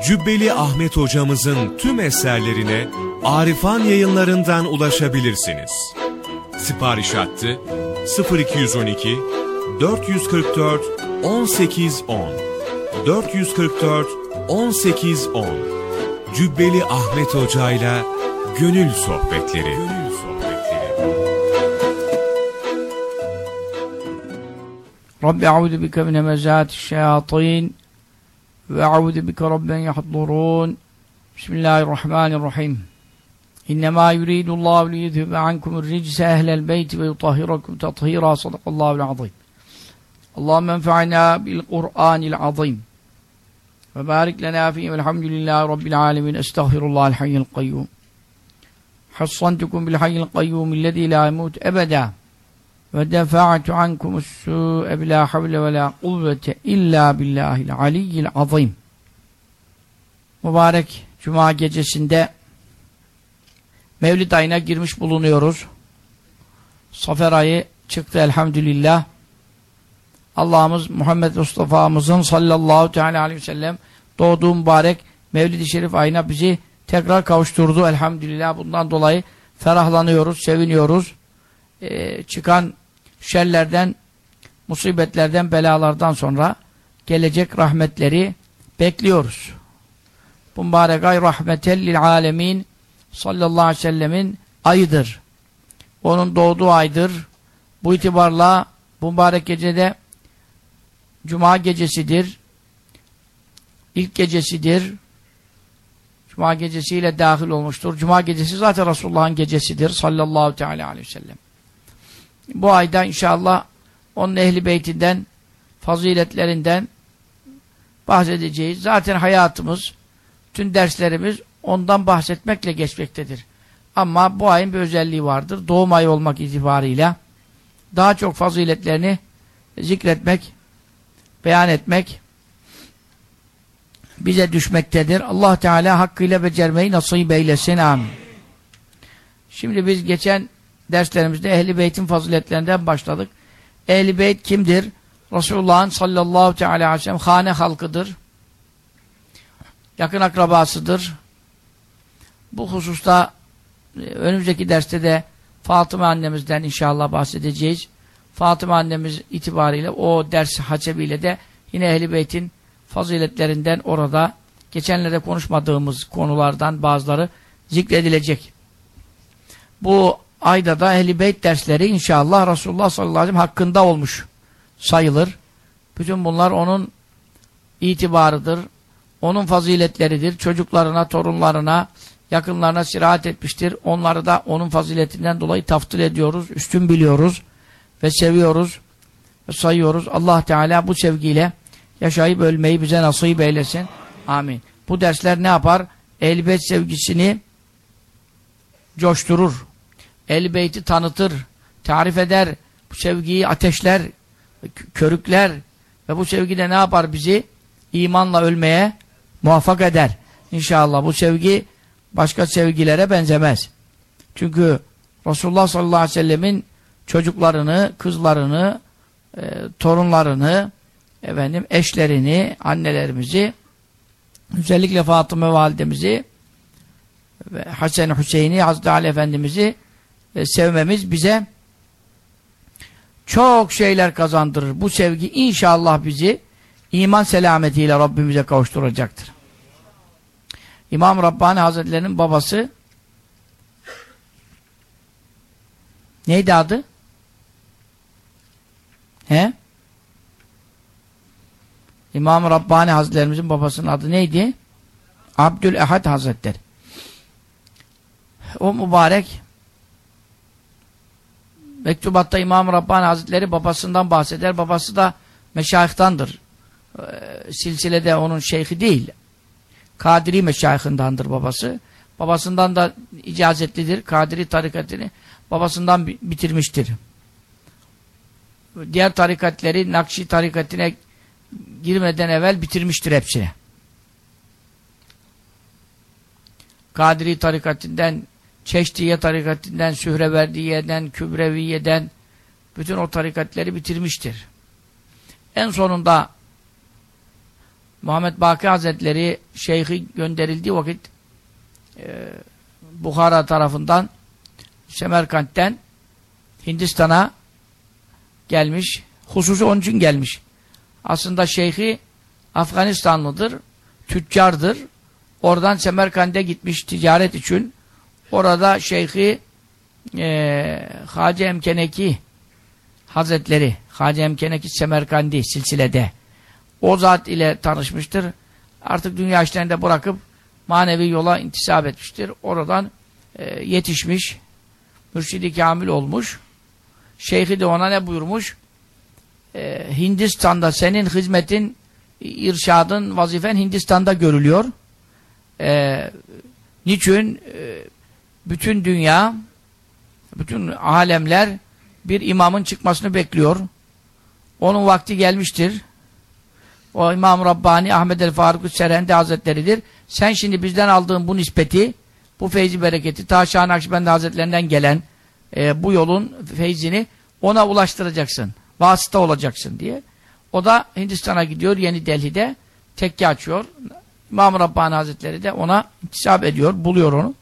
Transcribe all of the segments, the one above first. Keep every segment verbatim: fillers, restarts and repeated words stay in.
Cübbeli Ahmet hocamızın tüm eserlerine Arifan Yayınları'ndan ulaşabilirsiniz. Sipariş hattı sıfır iki on iki dört yüz kırk dört on sekiz on dört yüz kırk dört on sekiz on. Cübbeli Ahmet hocayla Gönül Sohbetleri. Gönül Sohbetleri. Rabbi a'udhu bike min hemezati'ş-şeyatin ve a'udhu bike rabben yahdurun. Bismillahirrahmanirrahim. İnnemâ yuridullahu liyuzhibe ankumur-ricse ehlel beyti ve yutahhirakum tathîrâ. Sadakallâhu'l azîm. Allahümme enfa'nâ bil-Kur'ânil azîm. Ve bârik lenâ fîhî velhamdülillâhi rabbil âlemin. Estağfirullahal hayyul kayyum. Hassantukum bil hayyil kayyum illezî lâ yemût ebedâ. Ve defa'tu ankumus-sû'e bilâ havle ve lâ kuvvete illâ billâhil aliyyil azîm. Mübarek Cuma gecesinde Mevlid ayına girmiş bulunuyoruz. Safer ayı çıktı elhamdülillah. Allah'ımız Muhammed Mustafa'mızın sallallahu teala aleyhi ve sellem doğduğu mübarek Mevlid-i Şerif ayına bizi tekrar kavuşturdu elhamdülillah. Bundan dolayı ferahlanıyoruz, seviniyoruz. Ee, çıkan şerlerden, musibetlerden, belalardan sonra gelecek rahmetleri bekliyoruz. Bu mübarek ay rahmetellil alemin sallallahu aleyhi ve sellemin ayıdır. Onun doğduğu aydır. Bu itibarla bu mübarek gecede Cuma gecesidir. İlk gecesidir. Cuma gecesiyle dahil olmuştur. Cuma gecesi zaten Resulullah'ın gecesidir sallallahu teala aleyhi ve sellem. Bu ayda inşallah onun ehli beytinden, faziletlerinden bahsedeceğiz. Zaten hayatımız, tüm derslerimiz ondan bahsetmekle geçmektedir. Ama bu ayın bir özelliği vardır. Doğum ayı olmak itibarıyla daha çok faziletlerini zikretmek, beyan etmek bize düşmektedir. Allah Teala hakkıyla becermeyi nasip eylesin. Amin. Şimdi biz geçen derslerimizde Ehl-i Beyt'in faziletlerinden başladık. Ehl-i Beyt kimdir? Resulullah'ın sallallahu teala aleyhi ve sellem hane halkıdır. Yakın akrabasıdır. Bu hususta önümüzdeki derste de Fatıma annemizden inşallah bahsedeceğiz. Fatıma annemiz itibariyle o ders hasebiyle de yine Ehl-i Beyt'in faziletlerinden orada geçenlerde konuşmadığımız konulardan bazıları zikredilecek. Bu ayda da Ehl-i Beyt dersleri inşallah Resulullah sallallahu aleyhi ve sellem hakkında olmuş sayılır. Bütün bunlar onun itibarıdır. Onun faziletleridir. Çocuklarına, torunlarına, yakınlarına sirayet etmiştir. Onları da onun faziletinden dolayı taftil ediyoruz, üstün biliyoruz ve seviyoruz ve sayıyoruz. Allah Teala bu sevgiyle yaşayıp ölmeyi bize nasip eylesin. Amin. Bu dersler ne yapar? Ehl-i Beyt sevgisini coşturur. Ehl-i Beyt'i tanıtır, tarif eder, bu sevgiyi ateşler, körükler ve bu sevgi de ne yapar bizi? İmanla ölmeye muvaffak eder. İnşallah bu sevgi başka sevgilere benzemez. Çünkü Resulullah sallallahu aleyhi ve sellemin çocuklarını, kızlarını, e, torunlarını, efendim, eşlerini, annelerimizi, özellikle Fatıma validemizi ve Hasan Hüseyin'i, Hazreti Ali Efendimiz'i e, sevmemiz bize çok şeyler kazandırır. Bu sevgi inşallah bizi iman selametiyle Rabbimize kavuşturacaktır. İmam Rabbani Hazretleri'nin babası neydi adı? He? İmam Rabbani Hazretlerimizin babasının adı neydi? Abdülehad Hazretleri. O mübarek mektubatta İmam Rabbani Hazretleri babasından bahseder. Babası da meşayihtandır. Ee, silsilede onun şeyhi değil. Kadiri meşayihindandır babası. Babasından da icazetlidir. Kadiri tarikatını babasından bitirmiştir. Diğer tarikatleri Nakşi tarikatına girmeden evvel bitirmiştir hepsini. Kadiri tarikatinden, Çeşdiye tarikatinden, Sühreverdiye'den, Kübreviye'den bütün o tarikatleri bitirmiştir. En sonunda Muhammed Baki Hazretleri şeyhi gönderildiği vakit e, Bukhara tarafından Semerkant'ten Hindistan'a gelmiş. Hususi onun için gelmiş. Aslında şeyhi Afganistanlıdır, tüccardır. Oradan Semerkant'e gitmiş ticaret için. Orada şeyhi e, Hacı Emkeneki Hazretleri, Hacı Emkeneki Semerkandi silsilede o zat ile tanışmıştır. Artık dünya işlerini de bırakıp manevi yola intisap etmiştir. Oradan e, yetişmiş, mürşidi kamil olmuş. Şeyhi de ona ne buyurmuş? E, Hindistan'da senin hizmetin, irşadın, vazifen Hindistan'da görülüyor. E, niçin? E, bütün dünya, bütün alemler bir imamın çıkmasını bekliyor. Onun vakti gelmiştir. O İmam Rabbani Ahmed el-Faruk Serendi Hazretleri'dir. Sen şimdi bizden aldığın bu nispeti, bu feyzi bereketi, ta Şah Nakşibendi Hazretlerinden gelen e, bu yolun feyzini ona ulaştıracaksın. Vasıta olacaksın diye. O da Hindistan'a gidiyor. Yeni Delhi'de tekke açıyor. İmam Rabbani Hazretleri de ona intisap ediyor. Buluyor onu.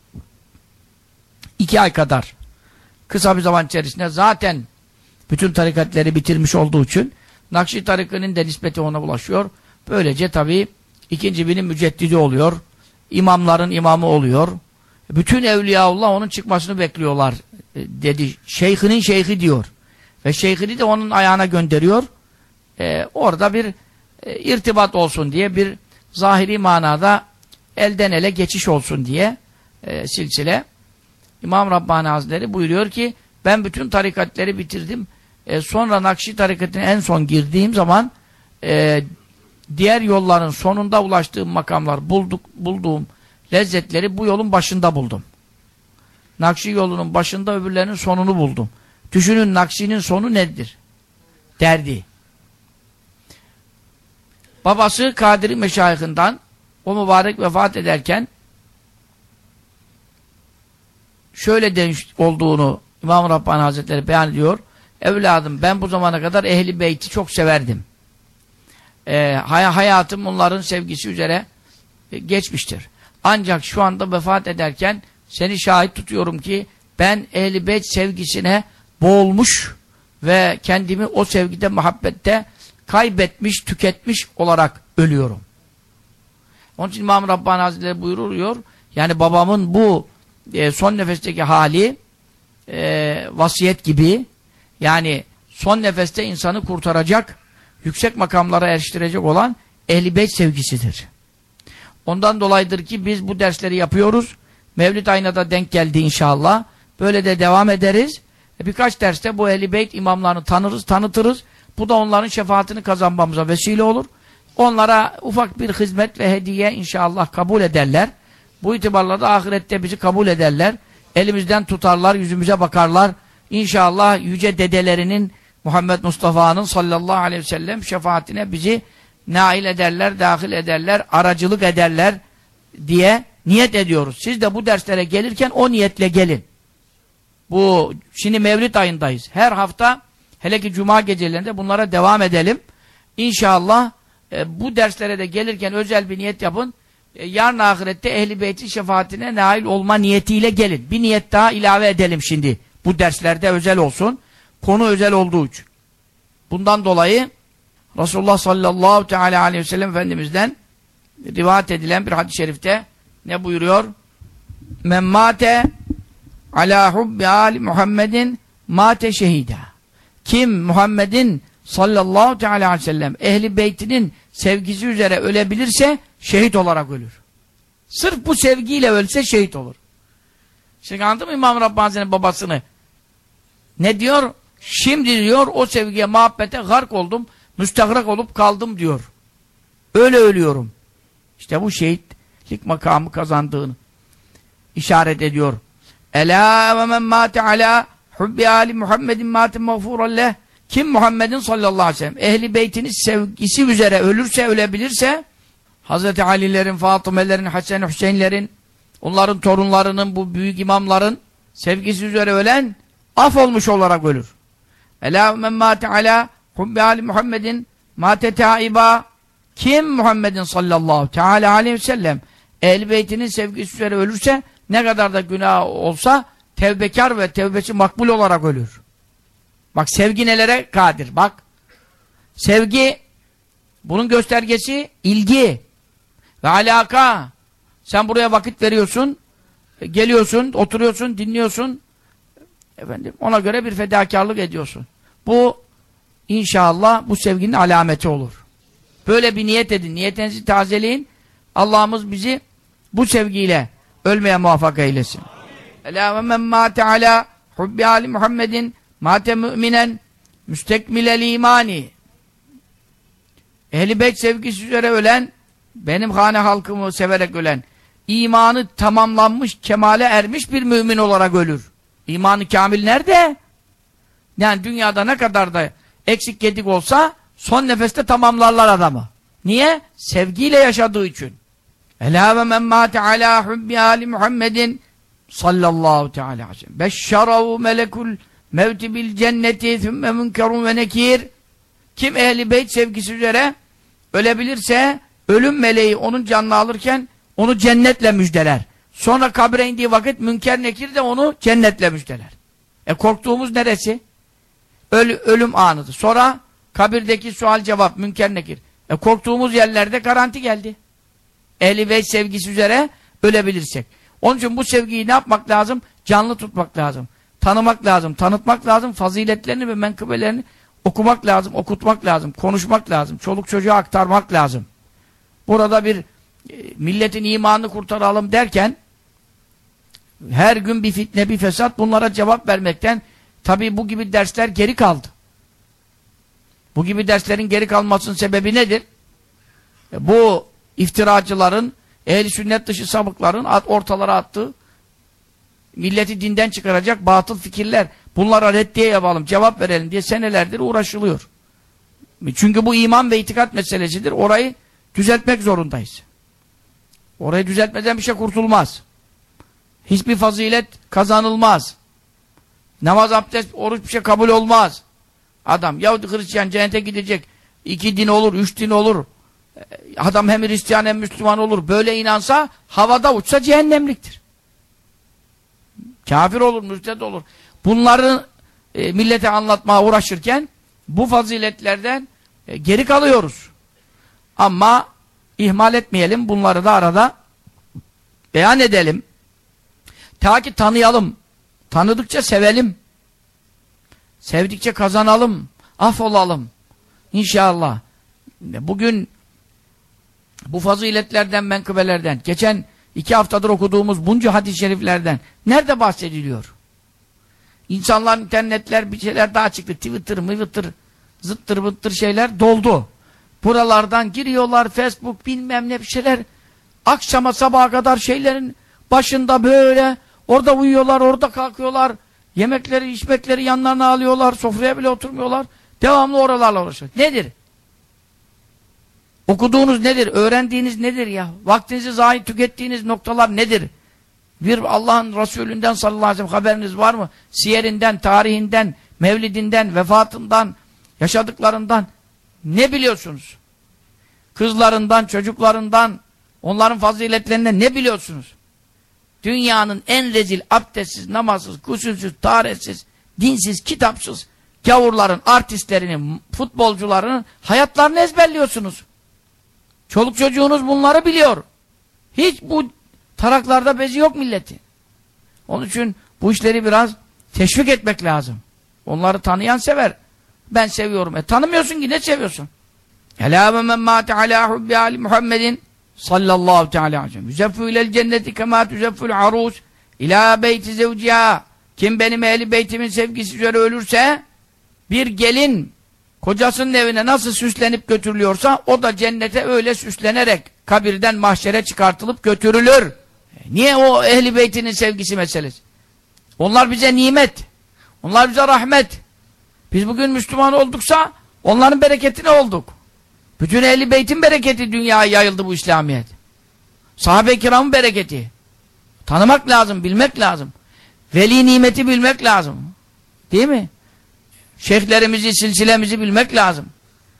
İki ay kadar kısa bir zaman içerisinde zaten bütün tarikatları bitirmiş olduğu için Nakşi tarikının de nispeti ona ulaşıyor. Böylece tabii ikinci binin müceddidi oluyor. İmamların imamı oluyor. Bütün Evliyaullah onun çıkmasını bekliyorlar dedi. Şeyhinin şeyhi diyor. Ve şeyhini de onun ayağına gönderiyor. Ee, orada bir e, irtibat olsun diye, bir zahiri manada elden ele geçiş olsun diye e, silsile. İmam Rabbani Hazretleri buyuruyor ki ben bütün tarikatları bitirdim. E, sonra Nakşi tarikatine en son girdiğim zaman e, diğer yolların sonunda ulaştığım makamlar, bulduk, bulduğum lezzetleri bu yolun başında buldum. Nakşi yolunun başında öbürlerinin sonunu buldum. Düşünün Nakşi'nin sonu nedir? Derdi. Babası Kadiri Meşayihinden o mübarek vefat ederken şöyle demiş olduğunu İmam Rabbani Hazretleri beyan ediyor. Evladım ben bu zamana kadar Ehl-i Beyt'i çok severdim. Ee, hay hayatım onların sevgisi üzere e, geçmiştir. Ancak şu anda vefat ederken seni şahit tutuyorum ki ben Ehl-i Beyt sevgisine boğulmuş ve kendimi o sevgide, muhabbette kaybetmiş, tüketmiş olarak ölüyorum. Onun için İmam Rabbani Hazretleri buyuruyor, yani babamın bu e, son nefesteki hali e, vasiyet gibi, yani son nefeste insanı kurtaracak, yüksek makamlara eriştirecek olan Ehl-i Beyt sevgisidir. Ondan dolayıdır ki biz bu dersleri yapıyoruz. Mevlid ayına da denk geldi inşallah. Böyle de devam ederiz. Birkaç derste bu Ehl-i Beyt imamlarını tanırız, tanıtırız. Bu da onların şefaatini kazanmamıza vesile olur. Onlara ufak bir hizmet ve hediye inşallah kabul ederler. Bu itibarla da ahirette bizi kabul ederler. Elimizden tutarlar, yüzümüze bakarlar. İnşallah yüce dedelerinin, Muhammed Mustafa'nın sallallahu aleyhi ve sellem şefaatine bizi nail ederler, dahil ederler, aracılık ederler diye niyet ediyoruz. Siz de bu derslere gelirken o niyetle gelin. Bu şimdi Mevlid ayındayız. Her hafta, hele ki Cuma gecelerinde bunlara devam edelim. İnşallah e, bu derslere de gelirken özel bir niyet yapın. E, yarın ahirette Ehl-i Beyt'in şefaatine nail olma niyetiyle gelin. Bir niyet daha ilave edelim şimdi. Bu derslerde özel olsun. Konu özel olduğu için. Bundan dolayı Resulullah sallallahu teala aleyhi ve sellem Efendimiz'den rivayet edilen bir hadis-i şerifte ne buyuruyor? Men mate ala hubbi ali Muhammedin mate şehida. Kim Muhammed'in sallallahu teala aleyhi ve sellem ehli beytinin sevgisi üzere ölebilirse şehit olarak ölür. Sırf bu sevgiyle ölse şehit olur. Şimdi anladın mı İmam Rabbani'nin babasını? Ne diyor? Şimdi diyor o sevgiye, muhabbete gark oldum, müstahrak olup kaldım diyor. Öyle ölüyorum. İşte bu şehitlik makamı kazandığını işaret ediyor. Ela ve men mâte alâ hubbi âli Muhammedin mâte mağfuralleh. Kim Muhammed'in sallallahu aleyhi ve sellem ehli beytinin sevgisi üzere ölürse, ölebilirse, Hazreti Ali'lerin, Fatımelerin, Hasan Hüseyinlerin, onların torunlarının, bu büyük imamların sevgisi üzere ölen af olmuş olarak ölür. Ela men mâte alâ hubbi âli Muhammedin mâte tâibâ. Kim Muhammed'in sallallahu teala aleyhi ve sellem ehl-i beytinin sevgisi üzere ölürse ne kadar da günah olsa tevbekar ve tevbesi makbul olarak ölür. Bak sevgi nelere kadir. Bak sevgi bunun göstergesi ilgi ve alaka. Sen buraya vakit veriyorsun, geliyorsun, oturuyorsun, dinliyorsun. Efendim, ona göre bir fedakarlık ediyorsun. Bu inşallah bu sevginin alameti olur. Böyle bir niyet edin. Niyetinizi tazeleyin. Allah'ımız bizi bu sevgiyle ölmeye muvaffak eylesin. Ela ve men mâte alâ hubbi âli Muhammedin mâte mü'minen müstekmilel imani. Ehl-i Beyt sevgisi üzere ölen, benim hane halkımı severek ölen, imanı tamamlanmış, kemale ermiş bir mümin olarak ölür. İmanı kamil nerede? Yani dünyada ne kadar da eksik gedik olsa son nefeste tamamlarlar adamı. Niye? Sevgiyle yaşadığı için. Elâ ve men mâte alâ hubbi âli Muhammedin sallallahu teâlâ aleyhi ve sellem beşşerahu melekul mevti bil cenneti thümme münkerun ve nekir. Kim ehl-i beyt sevgisi üzere ölebilirse ölüm meleği onun canını alırken onu cennetle müjdeler. Sonra kabre indiği vakit münker nekir de onu cennetle müjdeler. E korktuğumuz neresi? Öl ölüm anıdır. Sonra kabirdeki sual cevap münker nekir. E korktuğumuz yerlerde garanti geldi. Ehl-i beyt sevgisi üzere ölebilirsek. Onun için bu sevgiyi ne yapmak lazım? Canlı tutmak lazım. Tanımak lazım, tanıtmak lazım. Faziletlerini ve menkıbelerini okumak lazım, okutmak lazım, konuşmak lazım. Çoluk çocuğa aktarmak lazım. Burada bir e, milletin imanını kurtaralım derken her gün bir fitne, bir fesat, bunlara cevap vermekten tabii bu gibi dersler geri kaldı. Bu gibi derslerin geri kalmasının sebebi nedir? E, bu iftiracıların, ehl-i sünnet dışı sapıkların at, ortalara attığı milleti dinden çıkaracak batıl fikirler. Bunlara reddiye yapalım, cevap verelim diye senelerdir uğraşılıyor. Çünkü bu iman ve itikat meselesidir. Orayı düzeltmek zorundayız. Orayı düzeltmeden bir şey kurtulmaz. Hiçbir fazilet kazanılmaz. Namaz, abdest, oruç bir şey kabul olmaz. Adam Yahudi Hristiyan cennete gidecek. İki din olur, üç din olur. Adam hem Hristiyan hem Müslüman olur. Böyle inansa havada uçsa cehennemliktir. Kafir olur, mürted olur. Bunları e, millete anlatmaya uğraşırken bu faziletlerden e, geri kalıyoruz. Ama ihmal etmeyelim. Bunları da arada beyan edelim. Ta ki tanıyalım. Tanıdıkça sevelim. Sevdikçe kazanalım. Affolalım. İnşallah. Bugün bu faziletlerden, menkıbelerden, geçen iki haftadır okuduğumuz bunca hadis-i şeriflerden nerede bahsediliyor? İnsanlar, internetler, bir şeyler daha çıktı. Twitter, Twitter, zıttır bıttır şeyler doldu. Buralardan giriyorlar, Facebook, bilmem ne bir şeyler. Akşama sabaha kadar şeylerin başında böyle, orada uyuyorlar, orada kalkıyorlar. Yemekleri, içmekleri yanlarına alıyorlar, sofraya bile oturmuyorlar. Devamlı oralarla uğraşıyor. Nedir? Okuduğunuz nedir? Öğrendiğiniz nedir ya? Vaktinizi zayi tükettiğiniz noktalar nedir? Bir Allah'ın Resulünden sallallahu aleyhi ve sellem haberiniz var mı? Siyerinden, tarihinden, mevlidinden, vefatından, yaşadıklarından ne biliyorsunuz? Kızlarından, çocuklarından, onların faziletlerinden ne biliyorsunuz? Dünyanın en rezil, abdestsiz, namazsız, gusülsüz, taharetsiz, dinsiz, kitapsız gavurların, artistlerinin, futbolcuların hayatlarını ezberliyorsunuz. Çoluk çocuğunuz bunları biliyor. Hiç bu taraklarda bezi yok milleti. Onun için bu işleri biraz teşvik etmek lazım. Onları tanıyan sever. Ben seviyorum. E tanımıyorsun ki ne seviyorsun? Elâ ve men mâte alâ hubbi âli Muhammedin sallallahu teâlâ aleyhi ve sellem yüzeffü ilel cenneti kemâ tüzeffül arûs ilâ beyti zevcihâ. Kim benim ehli beytimin sevgisi üzere ölürse bir gelin kocasının evine nasıl süslenip götürülüyorsa o da cennete öyle süslenerek kabirden mahşere çıkartılıp götürülür. Niye o ehli beytinin sevgisi meselesi? Onlar bize nimet. Onlar bize rahmet. Biz bugün Müslüman olduksa onların bereketine olduk. Bütün ehli beytin bereketi dünyaya yayıldı bu İslamiyet. Sahabe-i kiramın bereketi. Tanımak lazım, bilmek lazım. Veli nimeti bilmek lazım. Değil mi? Şeyhlerimizi, silsilemizi bilmek lazım.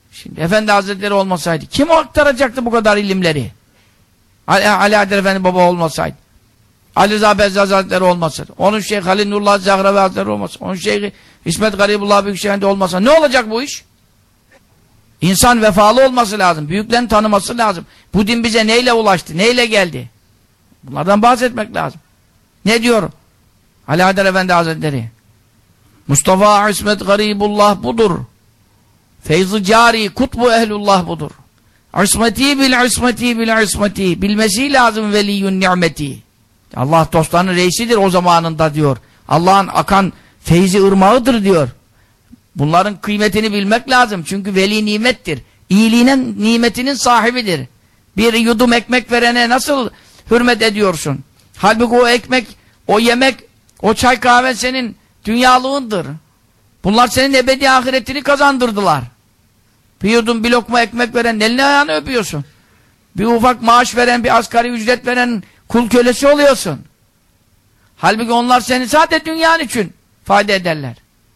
Şimdi Efendi Hazretleri olmasaydı kim aktaracaktı bu kadar ilimleri? Ali, Ali Haydar Efendi baba olmasaydı. Ali Rıza Bezzaz Hazretleri olmasaydı. Onun Şeyh Halil Nurullah Zahravi Hazretleri olmasaydı. Onun Şeyh İsmet Garibullah Büyükşehir'de olmasa ne olacak bu iş? İnsan vefalı olması lazım. Büyüklerin tanıması lazım. Bu din bize neyle ulaştı? Neyle geldi? Bunlardan bahsetmek lazım. Ne diyor Ali Haydar Efendi Hazretleri? Mustafa İsmet Garibullah budur. Feyz-i cari kutbu ehlullah budur. İsmeti bil ismeti bil ismeti. Bilmesi lazım veliyyun ni'meti. Allah dostlarının reisidir o zamanında diyor. Allah'ın akan feyzi ırmağıdır diyor. Bunların kıymetini bilmek lazım. Çünkü veli nimettir. İyiliğinin nimetinin sahibidir. Bir yudum ekmek verene nasıl hürmet ediyorsun? Halbuki o ekmek, o yemek, o çay kahve senin dünyalığındır. Bunlar senin ebedi ahiretini kazandırdılar. Bir yudum bir lokma ekmek veren elini ayağını öpüyorsun. Bir ufak maaş veren, bir asgari ücret veren kul kölesi oluyorsun. Halbuki onlar seni sadece dünyanın için fayda ederler.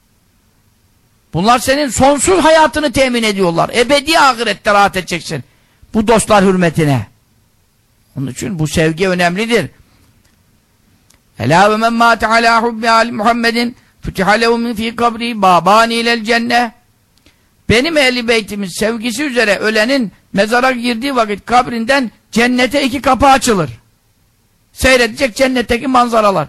Bunlar senin sonsuz hayatını temin ediyorlar. Ebedi ahirette rahat edeceksin. Bu dostlar hürmetine. Onun için bu sevgi önemlidir. Ela ve men mâte alâ hubbi âli Muhammedin fütiha lehu min fî kabri bâbâni ilel cenne. Benim ehl-i beytimin sevgisi üzere ölenin mezara girdiği vakit kabrinden cennete iki kapı açılır. Seyredecek cennetteki manzaralar.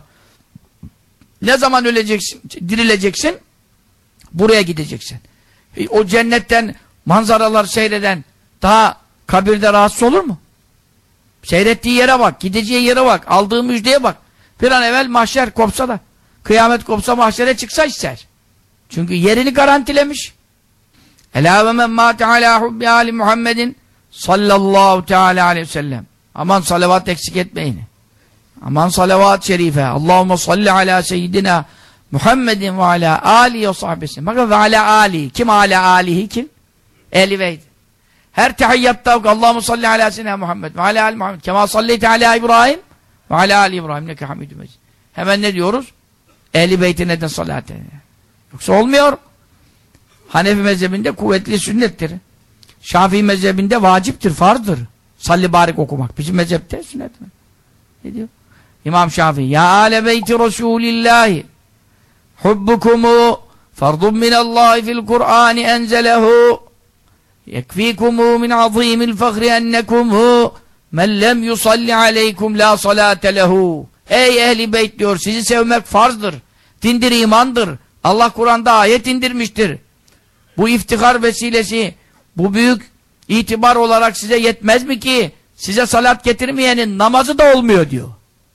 Ne zaman öleceksin, dirileceksin? Buraya gideceksin. O cennetten manzaralar seyreden daha kabirde rahatsız olur mu? Seyrettiği yere bak, gideceği yere bak, aldığı müjdeye bak. Bir an evvel mahşer kopsa da, kıyamet kopsa mahşere çıksa ister. Çünkü yerini garantilemiş. Elâ ve men mâte alâ hubbi âli Muhammedin sallallahu teâlâ aleyhi ve sellem. Aman salavat eksik etmeyin. Aman salavat-ı şerife. Allahümme salli alâ seyyidina Muhammedin ve alâ âlihi ve sahbesi. Bakın ve alâ âlihi. Kim alâ âlihi kim? Ehl-i Beyt. Her tehiyyatta Allahümme salli alâ seyyidina Muhammed ve alâ âli Muhammed. Kemâ salleyte alâ İbrahim ve alâ âli İbrahim. Neke hamidü mecid. Hemen ne diyoruz? Ehl-i Beyt'e neden salat edin? Yoksa olmuyor. Hanefi mezhebinde kuvvetli sünnettir. Şafii mezhebinde vaciptir, farzdır. Salli barik okumak. Bizim mezhepte sünnet mi? Ne diyor? İmam Şafii. Ya âle beyti Resûlillâhi hubbukumu fardun minallâhi fil Kur'âni enzelehu yekfîkumu min azîmil fahri ennekumu men lem yusalli aleykum la salâte lehu. Ey ehli beyt diyor, sizi sevmek farzdır. Dindir, imandır. Allah Kur'an'da ayet indirmiştir. Bu iftihar vesilesi, bu büyük itibar olarak size yetmez mi ki size salat getirmeyenin namazı da olmuyor diyor.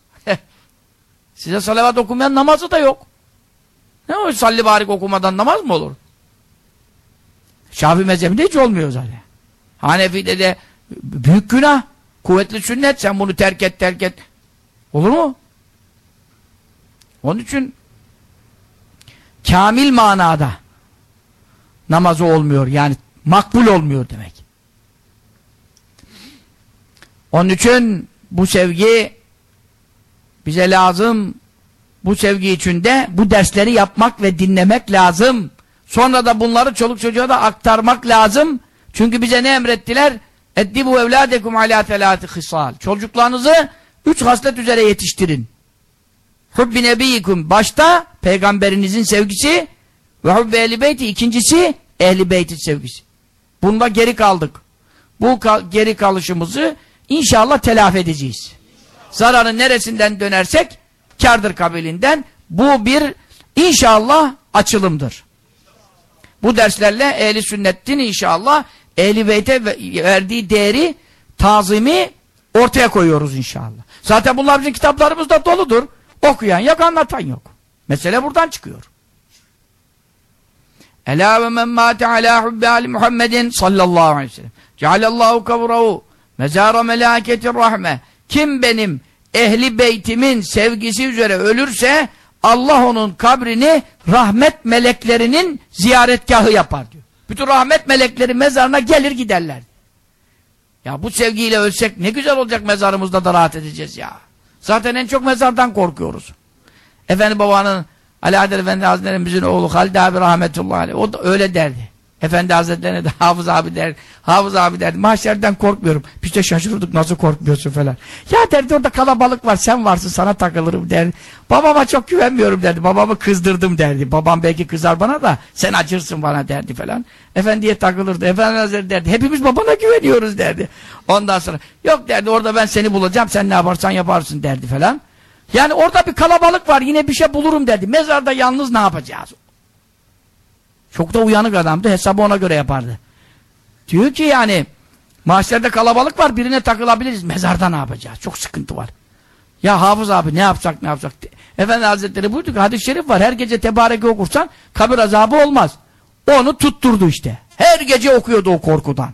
Size salavat okumayan namazı da yok. Ne o salli barik okumadan namaz mı olur? Şafii mezhebinde hiç olmuyor zaten. Hanefi'de de büyük günah, kuvvetli sünnet, sen bunu terk et terk et. Olur mu? Onun için kamil manada namazı olmuyor. Yani makbul olmuyor demek. Onun için bu sevgi bize lazım. Bu sevgi içinde bu dersleri yapmak ve dinlemek lazım. Sonra da bunları çoluk çocuğa da aktarmak lazım. Çünkü bize ne emrettiler? Eddibu evladekum alâ telâti hısal. Çocuklarınızı üç haslet üzere yetiştirin. Hubbi nebiyyikum. Başta peygamberinizin sevgisi ve hubbi ehl-i beyti. İkincisi ehl-i beytin sevgisi. Bunda geri kaldık. Bu kal geri kalışımızı inşallah telafi edeceğiz. Zararın neresinden dönersek kârdır kabilinden. Bu bir inşallah açılımdır. Bu derslerle ehli sünnetin inşallah ehl-i beyte verdiği değeri, tazimi ortaya koyuyoruz inşallah. Zaten bunlar bizim kitaplarımızda doludur. Okuyan yok, anlatan yok. Mesele buradan çıkıyor. Elâ ve men mâte alâ hubbi âli Muhammedin sallallahu aleyhi ve sellem. Cealallahu kavrahu mezâra melâketir rahme. Kim benim ehli beytimin sevgisi üzere ölürse Allah onun kabrini rahmet meleklerinin ziyaretgahı yapar diyor. Bütün rahmet melekleri mezarına gelir giderler. Ya bu sevgiyle ölsek ne güzel olacak, mezarımızda da rahat edeceğiz ya. Zaten en çok mezardan korkuyoruz. Efendi babanın Ali Haydar Efendi Hazretlerimizin oğlu Halid abi rahmetullahi aleyh, o da öyle derdi. Efendi Hazretlerine de Hafız abi der, Hafız abi derdi, mahşerden korkmuyorum. Biz de şaşırdık, nasıl korkmuyorsun falan. Ya derdi, orada kalabalık var, sen varsın, sana takılırım derdi. Babama çok güvenmiyorum derdi, babamı kızdırdım derdi. Babam belki kızar bana da, sen acırsın bana derdi falan. Efendiye takılırdı, Efendi Hazretleri derdi, hepimiz babana güveniyoruz derdi. Ondan sonra, yok derdi, orada ben seni bulacağım, sen ne yaparsan yaparsın derdi falan. Yani orada bir kalabalık var, yine bir şey bulurum derdi. Mezarda yalnız ne yapacağız? Çok da uyanık adamdı, hesabı ona göre yapardı. Diyor ki yani, mahşerde kalabalık var, birine takılabiliriz, mezarda ne yapacağız? Çok sıkıntı var. Ya Hafız abi ne yapsak ne yapsak? Efendi Hazretleri buyurdu ki, hadis-i şerif var, her gece tebareke okursan kabir azabı olmaz. Onu tutturdu işte. Her gece okuyordu o korkudan.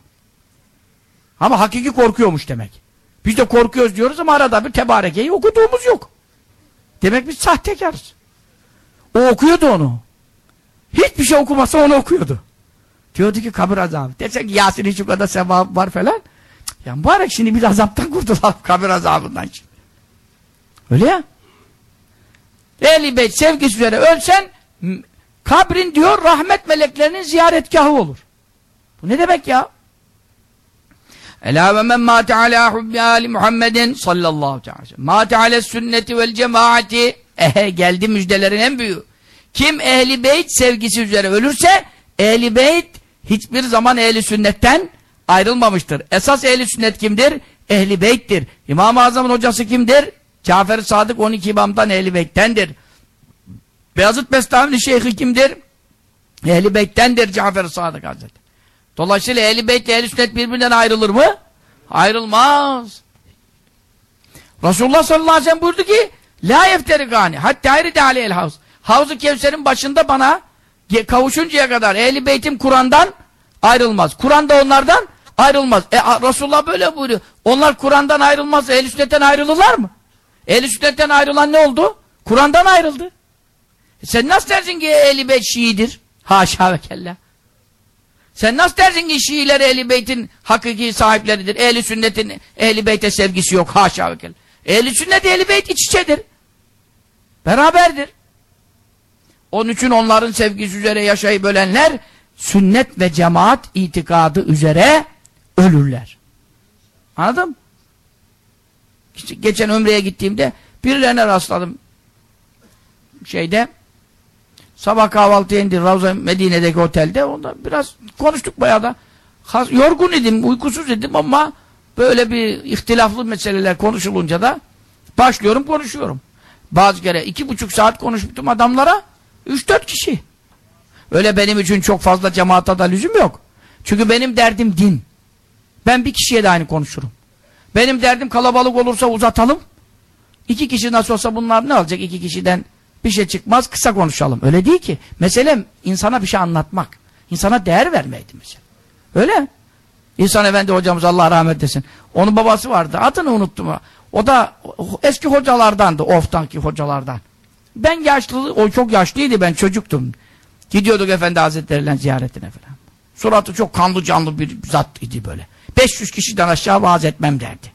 Ama hakiki korkuyormuş demek. Biz de korkuyoruz diyoruz ama arada bir tebarekeyi okuduğumuz yok. Demek biz sahtekarız. O okuyordu onu. Hiçbir şey okumasa onu okuyordu. Diyordu ki kabir azabı. Desek ki Yasin'in şu kadar sevabı var falan. Ya mübarek, şimdi bir azaptan kurtulalım, kabir azabından. Öyle ya. Ehl-i Beyt sevgisi üzere ölsen, kabrin diyor rahmet meleklerinin ziyaretgahı olur. Bu ne demek ya? Ela ve men mâte alâ hubbi âli Muhammedin sallallahu aleyhi ve sellem mâte alâs sünneti vel cemaati. Ehe, geldi müjdelerin en büyüğü. Kim Ehl-i Beyt sevgisi üzere ölürse, Ehl-i Beyt hiçbir zaman Ehl-i Sünnet'ten ayrılmamıştır. Esas Ehl-i Sünnet kimdir? Ehl-i Beyt'tir. İmam-ı Azam'ın hocası kimdir? Cafer-i Sadık on iki imamdan Ehl-i Beyt'tendir. Beyazıt Bestami'nin şeyhi kimdir? Ehl-i Beyt'tendir Cafer-i Sadık Hazretleri. Dolayısıyla Ehl-i Beyt ile Ehl-i Sünnet birbirinden ayrılır mı? Ayrılmaz. Resulullah sallallahu aleyhi ve sellem buyurdu ki, la yefterikani hatta eride aleyhel havz. Havz-ı Kevser'in başında bana kavuşuncaya kadar Ehl-i Beyt'im Kur'an'dan ayrılmaz. Kur'an da onlardan ayrılmaz. E, Resulullah böyle buyuruyor. Onlar Kur'an'dan ayrılmaz, Ehl-i Sünnet'ten ayrılırlar mı? Ehl-i Sünnet'ten ayrılan ne oldu? Kur'an'dan ayrıldı. E sen nasıl dersin ki Ehl-i Beyt Şii'dir? Haşa ve kella. Sen nasıl dersin ki Şiiler Ehl-i Beyt'in hakiki sahipleridir? Ehl-i Sünnet'in Ehl-i Beyt'e sevgisi yok. Haşa ve kella. Ehl-i Sünnet, Ehl-i Beyt iç içedir. Beraberdir. Onun için onların sevgisi üzere yaşayıp ölenler sünnet ve cemaat itikadı üzere ölürler. Anladın mı? İşte geçen Ömre'ye gittiğimde birilerine rastladım. Şeyde sabah kahvaltıya indi Ravza Medine'deki otelde. Onda biraz konuştuk bayağı da. Yorgun idim, uykusuz idim ama böyle bir ihtilaflı meseleler konuşulunca da başlıyorum konuşuyorum. Bazı kere iki buçuk saat konuştum adamlara. Üç dört kişi. Öyle benim için çok fazla cemaata da lüzum yok. Çünkü benim derdim din. Ben bir kişiye de aynı konuşurum. Benim derdim kalabalık olursa uzatalım. İki kişi nasıl olsa bunlar ne olacak? İki kişiden bir şey çıkmaz, kısa konuşalım. Öyle değil ki. Mesele insana bir şey anlatmak. İnsana değer vermeydi mesela. Öyle. İhsan Efendi hocamız Allah rahmet etsin. Onun babası vardı. Adını unuttum. O da eski hocalardandı. Of'tanki hocalardan. Ben yaşlı, o çok yaşlıydı, ben çocuktum. Gidiyorduk Efendi Hazretleri'yle ziyaretine falan. Suratı çok kanlı canlı bir zat idi böyle. beş yüz kişiden aşağı vaaz etmem derdi.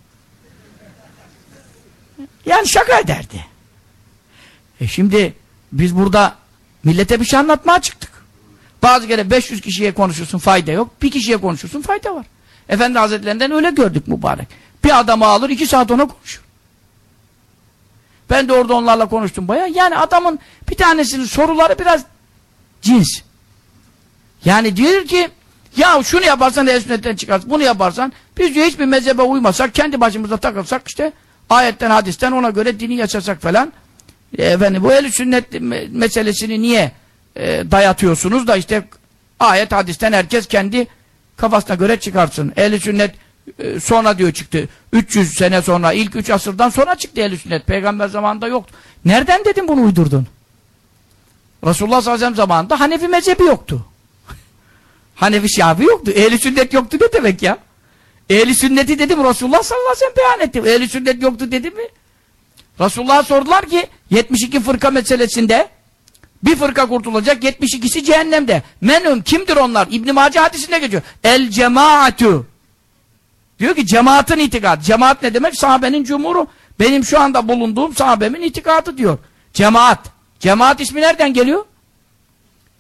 Yani şaka ederdi. E şimdi biz burada millete bir şey anlatmaya çıktık. Bazı kere beş yüz kişiye konuşursun, fayda yok. Bir kişiye konuşursun, fayda var. Efendi Hazretlerinden öyle gördük mübarek. Bir adamı alır, iki saat ona konuşur. Ben de orada onlarla konuştum bayağı. Yani adamın bir tanesinin soruları biraz cins. Yani diyor ki, ya şunu yaparsan Ehl-i Sünnet'ten çıkarsın, bunu yaparsan, biz diyor hiçbir mezhebe uymasak, kendi başımıza takılsak işte, ayetten, hadisten ona göre dini yaşasak falan. E, efendim bu Ehl-i Sünnet meselesini niye e, dayatıyorsunuz da işte ayet, hadisten herkes kendi kafasına göre çıkarsın. Ehl-i Sünnet e, sonra diyor çıktı. üç yüz sene sonra, ilk üç asırdan sonra çıktı Ehl-i Sünnet. Peygamber zamanında yoktu. Nereden dedim bunu uydurdun? Resulullah sallallahu aleyhi ve sellem zamanında Hanefi mezhebi yoktu. Hanefi Şafii yoktu. Ehl-i Sünnet yoktu ne demek ya? Ehl-i Sünneti dedim Resulullah sallallahu aleyhi ve sellem beyan etti. Ehl-i Sünnet yoktu dedi mi? Resulullah'a sordular ki yetmiş iki fırka meselesinde bir fırka kurtulacak, yetmiş ikisi cehennemde. Menum kimdir onlar? İbn-i Mace hadisinde geçiyor. El cemaatü. Diyor ki cemaatin itikadı. Cemaat ne demek? Sahabenin cumhuru. Benim şu anda bulunduğum sahabemin itikadı diyor. Cemaat. Cemaat ismi nereden geliyor?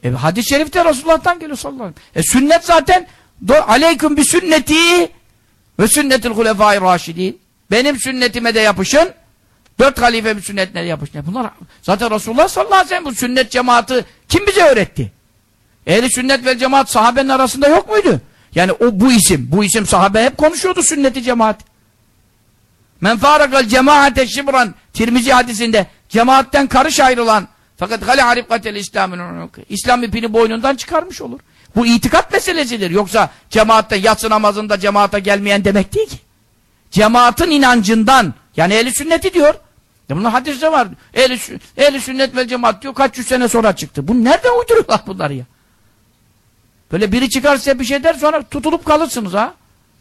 E, hadis-i şerifte Resulullah'tan geliyor sallallahu aleyhi ve sellem. E, sünnet zaten aleyküm bi sünneti ve sünnetil hulefâi râşidîn. Benim sünnetime de yapışın. Dört halife bir sünnetine de yapışın. Bunlar zaten Resulullah sallallahu aleyhi ve sellem bu sünnet cemaati kim bize öğretti? Ehli sünnet ve cemaat sahabenin arasında yok muydu? Yani o bu isim, bu isim sahabe hep konuşuyordu sünneti cemaat. Men fârakal cemaate şibran Tirmizi hadisinde cemaatten karış ayrılan fakat gale harikatel İslam'ın İslam ipini boynundan çıkarmış olur. Bu itikat meselesidir. Yoksa cemaatte yatsı namazında cemaate gelmeyen demek değil ki. Cemaatin inancından yani ehli sünneti diyor. Ya bunlar hadiste var. Ehli, ehli sünnet ve cemaat diyor kaç yüz sene sonra çıktı. Bu nereden uyduruyorlar bunları ya? Böyle biri çıkarsa bir şey der sonra tutulup kalırsınız ha.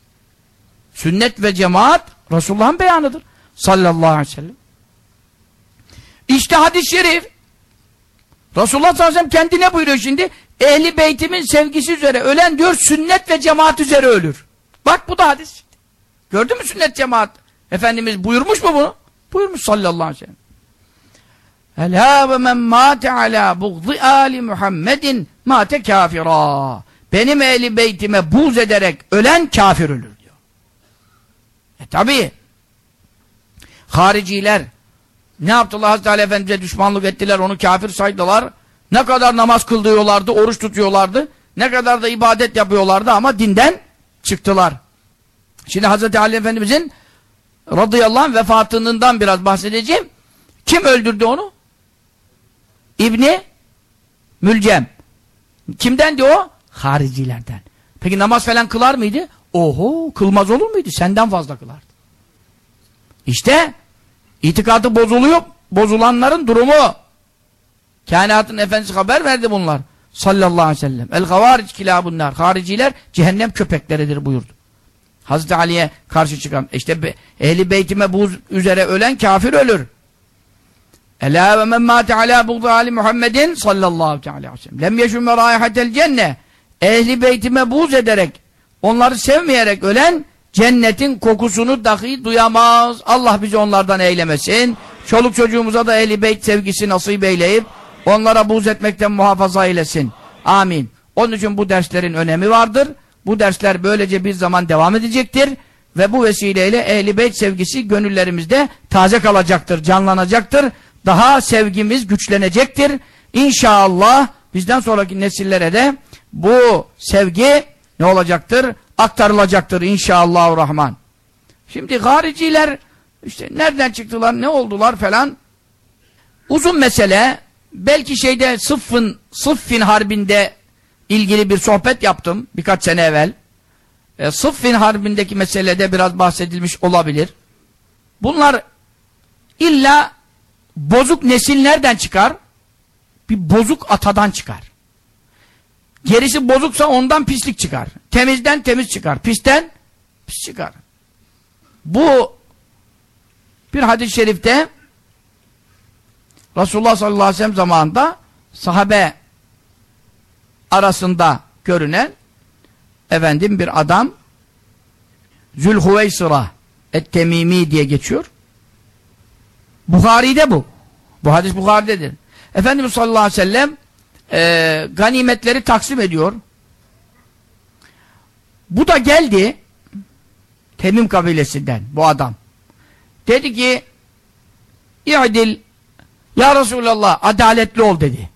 Sünnet ve cemaat Resulullah'ın beyanıdır. Sallallahu aleyhi ve sellem. İşte hadis-i şerif. Resulullah sallallahu aleyhi ve sellem kendine buyuruyor şimdi. Ehli beytimin sevgisi üzere ölen diyor sünnet ve cemaat üzere ölür. Bak bu da hadis. Gördün mü sünnet cemaat? Efendimiz buyurmuş mu bunu? Buyurmuş sallallahu aleyhi ve sellem. Elâ ve men mâte alâ buğdı âli Muhammedin mâte kâfirâ. Benim ehli beytime buğz ederek ölen kafir ölür diyor. E tabi hariciler ne yaptılar? Hazreti Ali Efendimiz'e düşmanlık ettiler, onu kafir saydılar. Ne kadar namaz kıldırıyorlardı, oruç tutuyorlardı, ne kadar da ibadet yapıyorlardı ama dinden çıktılar. Şimdi Hazreti Ali Efendimiz'in radıyallahu anh vefatından biraz bahsedeceğim. Kim öldürdü onu? İbni Mülcem. Kimden diyor o? Haricilerden. Peki namaz falan kılar mıydı? Oho, kılmaz olur muydu? Senden fazla kılardı. İşte itikadı bozuluyor, bozulanların durumu. Kainatın efendisi haber verdi bunlar. Sallallahu aleyhi ve sellem. El-havaric kilâbunlar. Hariciler cehennem köpekleridir buyurdu. Hazreti Ali'ye karşı çıkan. İşte ehli beytime buz üzere ölen kafir ölür. Elâ ve men mâte alâ buğdu âli Muhammedin sallallahu aleyhi ve sellem. Lem yeşümme râihatel cenne. Ehli beytime buğz ederek, onları sevmeyerek ölen cennetin kokusunu dahi duyamaz. Allah bizi onlardan eylemesin. Çoluk çocuğumuza da ehli beyt sevgisi nasip eyleyip onlara buğz etmekten muhafaza eylesin. Amin. Onun için bu derslerin önemi vardır. Bu dersler böylece bir zaman devam edecektir. Ve bu vesileyle ehli beyt sevgisi gönüllerimizde taze kalacaktır, canlanacaktır. Daha sevgimiz güçlenecektir. İnşallah bizden sonraki nesillere de bu sevgi ne olacaktır? Aktarılacaktır inşallahurrahman. Şimdi hariciler işte nereden çıktılar, ne oldular falan. Uzun mesele. Belki şeyde Sıffın, Sıffin Harbi'nde ilgili bir sohbet yaptım birkaç sene evvel. E, Sıffin Harbi'ndeki meselede biraz bahsedilmiş olabilir. Bunlar illa bozuk nesil nereden çıkar? Bir bozuk atadan çıkar. Gerisi bozuksa ondan pislik çıkar. Temizden temiz çıkar. Pisten pis çıkar. Bu bir hadis-i şerifte Resulullah sallallahu aleyhi ve sellem zamanında sahabe arasında görünen efendim bir adam Zülhüveysıra et-Temimi diye geçiyor. Buhari'de bu. Bu hadis Buhari'dedir. Efendimiz sallallahu aleyhi ve sellem e, ganimetleri taksim ediyor. Bu da geldi Temim kabilesinden bu adam. Dedi ki İ'dil ya Resulallah adaletli ol dedi.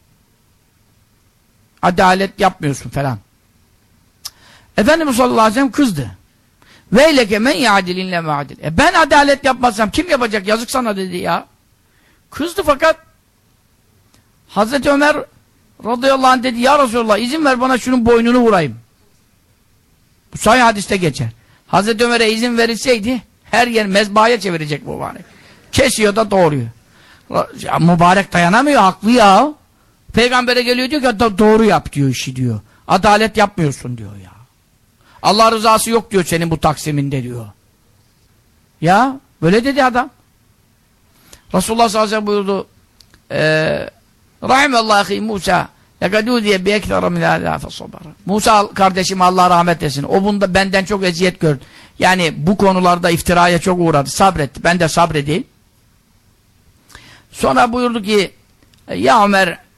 Adalet yapmıyorsun falan. Efendimiz sallallahu aleyhi ve sellem kızdı. Veyleke men ya'dilinle ma'adil. E ben adalet yapmazsam kim yapacak? Yazık sana dedi ya. Kızdı fakat Hazreti Ömer radıyallahu anh dedi ya Resulallah izin ver bana şunun boynunu vurayım. Bu sahih hadiste geçer. Hazreti Ömer'e izin verilseydi her yer mezbahaya çevirecek mübarek. Kesiyor da doğuruyor. Ya, mübarek dayanamıyor, haklı ya. Peygamber'e geliyor diyor ki doğru yap diyor işi diyor. Adalet yapmıyorsun diyor ya. Allah rızası yok diyor senin bu taksiminde diyor. Ya böyle dedi adam. Resulullah sallallahu aleyhi ve sellem buyurdu eee Rahimallahu Musa yakadu diye bir ekthara min hâzâ fesabara. Musa kardeşim Allah rahmet etsin. O bunda benden çok eziyet gördü. Yani bu konularda iftiraya çok uğradı. Sabretti. Ben de sabredeyim. Sonra buyurdu ki ya Ömer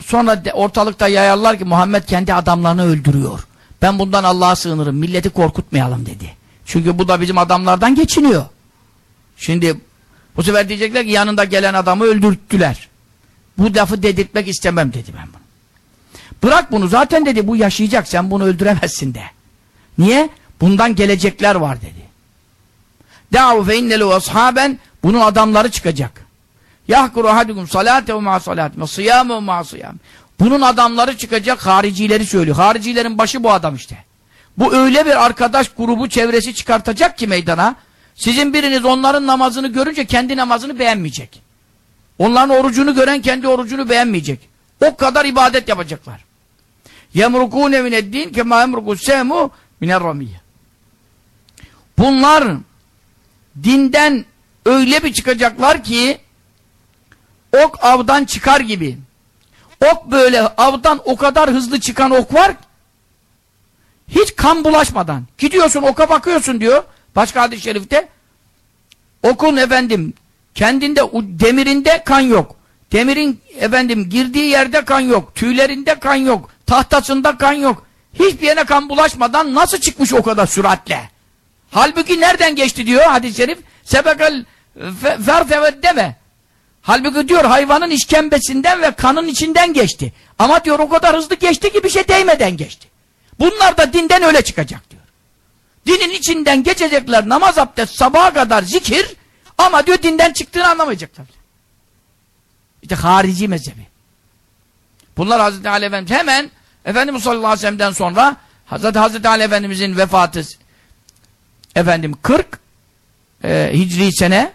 sonra de, ortalıkta yayarlar ki Muhammed kendi adamlarını öldürüyor. Ben bundan Allah'a sığınırım. Milleti korkutmayalım dedi. Çünkü bu da bizim adamlardan geçiniyor. Şimdi bu sefer diyecekler ki yanında gelen adamı öldürttüler. Bu lafı dedirtmek istemem dedi ben bunu. Bırak bunu zaten dedi bu yaşayacak sen bunu öldüremezsin de. Niye? Bundan gelecekler var dedi. Da'u fe innelu ashaben bunun adamları çıkacak. Yahkuru ahadukum salatehu ma salatim ve siyamehu ma siyam. Bunun adamları çıkacak haricileri söylüyor. Haricilerin başı bu adam işte. Bu öyle bir arkadaş grubu çevresi çıkartacak ki meydana sizin biriniz onların namazını görünce kendi namazını beğenmeyecek. Onların orucunu gören kendi orucunu beğenmeyecek. O kadar ibadet yapacaklar. Yemrukûne mineddin kemâ yemrukûs sehmû minerramiyye. Bunlar dinden öyle bir çıkacaklar ki ok avdan çıkar gibi. Ok böyle avdan o kadar hızlı çıkan ok var hiç kan bulaşmadan. Gidiyorsun oka bakıyorsun diyor. Başka hadis-i şerifte okun efendim kendinde demirinde kan yok. Demirin efendim girdiği yerde kan yok. Tüylerinde kan yok. Tahtasında kan yok. Hiçbir yerine kan bulaşmadan nasıl çıkmış o kadar süratle? Halbuki nereden geçti diyor hadis-i şerif? Sebekal fertevet deme. Halbuki diyor hayvanın işkembesinden ve kanın içinden geçti. Ama diyor o kadar hızlı geçti ki bir şey değmeden geçti. Bunlar da dinden öyle çıkacak diyor. Dinin içinden geçecekler namaz abdest sabaha kadar zikir ama diyor dinden çıktığını anlamayacaklar. İşte harici mezhebi. Bunlar Hazreti Ali Efendimiz hemen Efendimiz sallallahu aleyhi ve sellem'den sonra Hazreti, Hazreti Ali Efendimizin vefatı efendim kırk e, Hicri sene